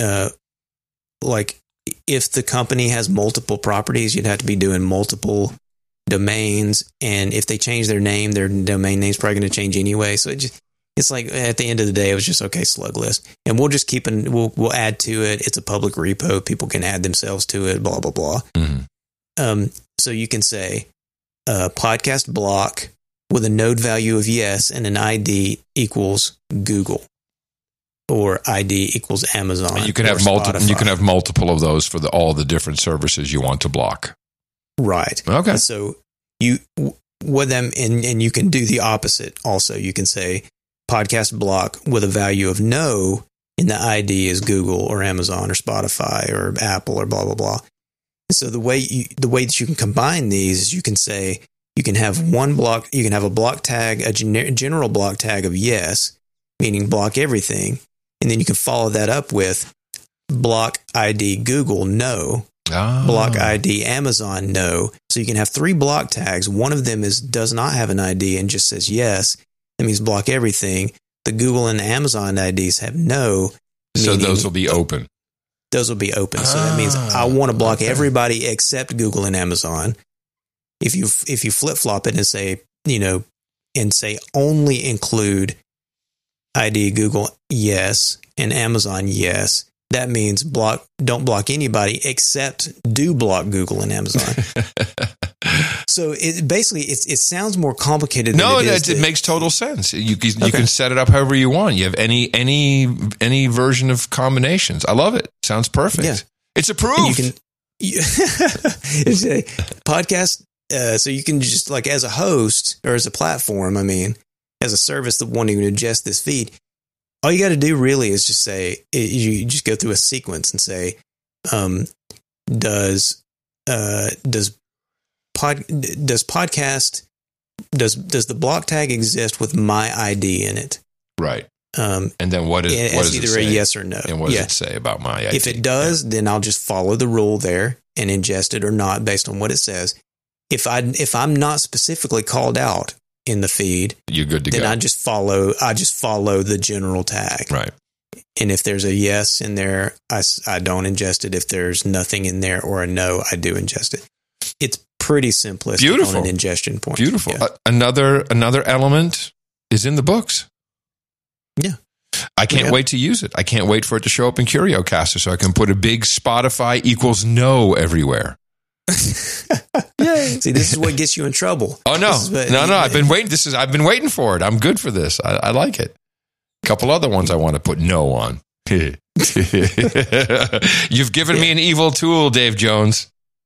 like if the company has multiple properties, you'd have to be doing multiple domains. And if they change their name, their domain name's probably going to change anyway. So it's like at the end of the day, it was just, okay, slug list. And we'll just we'll add to it. It's a public repo. People can add themselves to it, blah, blah, blah. Mm-hmm. So you can say podcast block with a node value of yes and an ID equals Google, or ID equals Amazon. And you can have multiple. You can have multiple of those for all the different services you want to block. Right. Okay. And so you can do the opposite. Also, you can say podcast block with a value of no, and the ID is Google or Amazon or Spotify or Apple or blah blah blah. So the way that you can combine these is you can say you can have one block. You can have a block tag, a general block tag of yes, meaning block everything, and then you can follow that up with block ID Google no, block ID Amazon no. So you can have 3 block tags. One of them does not have an ID and just says yes. That means block everything. The Google and the Amazon IDs have no. So those will be open. Those will be open. So that means I want to block everybody except Google and Amazon. If you flip flop it and say, only include ID Google yes and Amazon yes, that means don't block anybody except do block Google and Amazon. So it sounds more complicated than it is. It makes total sense. You can set it up however you want. You have any version of combinations. I love it. Sounds perfect. Yeah. It's approved. It's a podcast. So you can just, like, as a host or as a platform, as a service that wanting to ingest this feed, all you got to do really is just say, you just go through a sequence and say, does the block tag exist with my ID in it? Right. And then what does either it say? A yes or no. And what does it say about my ID? If it does, then I'll just follow the rule there and ingest it or not based on what it says. If I'm not specifically called out in the feed, you're good to go. Then I just follow the general tag. Right. And if there's a yes in there, I don't ingest it. If there's nothing in there or a no, I do ingest it. It's pretty simplistic on an ingestion point. Beautiful. Yeah. Another element is in the books. Yeah. I can't wait to use it. I can't wait for it to show up in CurioCaster so I can put a big Spotify equals no everywhere. Yay. See, this is what gets you in trouble. Oh no. I've been waiting. I've been waiting for it. I'm good for this. I like it. A couple other ones I want to put no on. You've given me an evil tool, Dave Jones.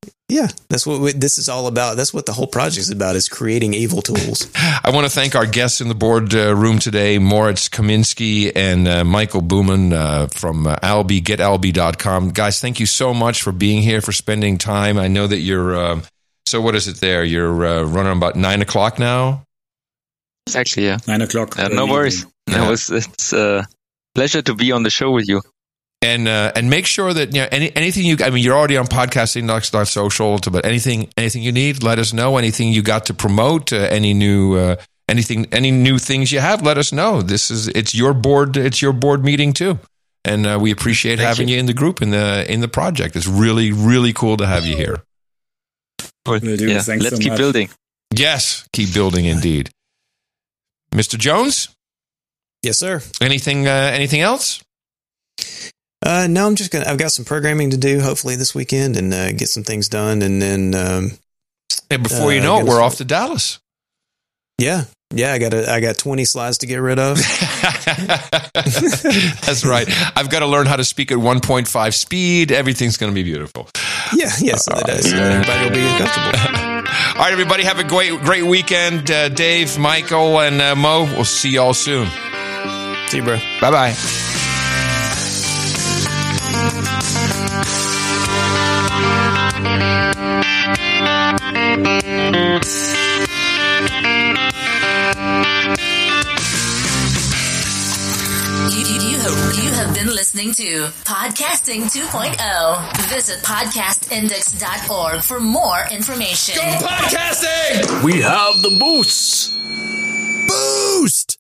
Yeah, that's what this is all about. That's what the whole project is about, is creating evil tools. I want to thank our guests in the board room today, Moritz Kaminsky and Michael Booman from Alby, getalby.com. Guys, thank you so much for being here, for spending time. I know that you're, so what is it there? You're running about 9 o'clock now? Exactly, yeah. 9 o'clock. No worries. Yeah. It's a pleasure to be on the show with you. And make sure that, anything you're already on podcasting.social, but anything you need, let us know. Anything you got to promote, any new things you have, let us know. It's your board meeting too. And we appreciate having you in the group, in the project. It's really, really cool to have you here. Cool. Yeah. Let's keep building. Yes, keep building indeed. Mr. Jones? Yes, sir. Anything else? No, I've got some programming to do, hopefully this weekend, and get some things done. And then, and before you know it, we're off to Dallas. Yeah. I got 20 slides to get rid of. That's right. I've got to learn how to speak at 1.5 speed. Everything's going to be beautiful. Yeah. Yes, it does. Everybody will be comfortable. All right, everybody, have a great weekend. Dave, Michael, and Mo, we'll see you all soon. See you, bro. Bye-bye. You have been listening to Podcasting 2.0. Visit podcastindex.org for more information. Go podcasting! We have the boosts. Boost!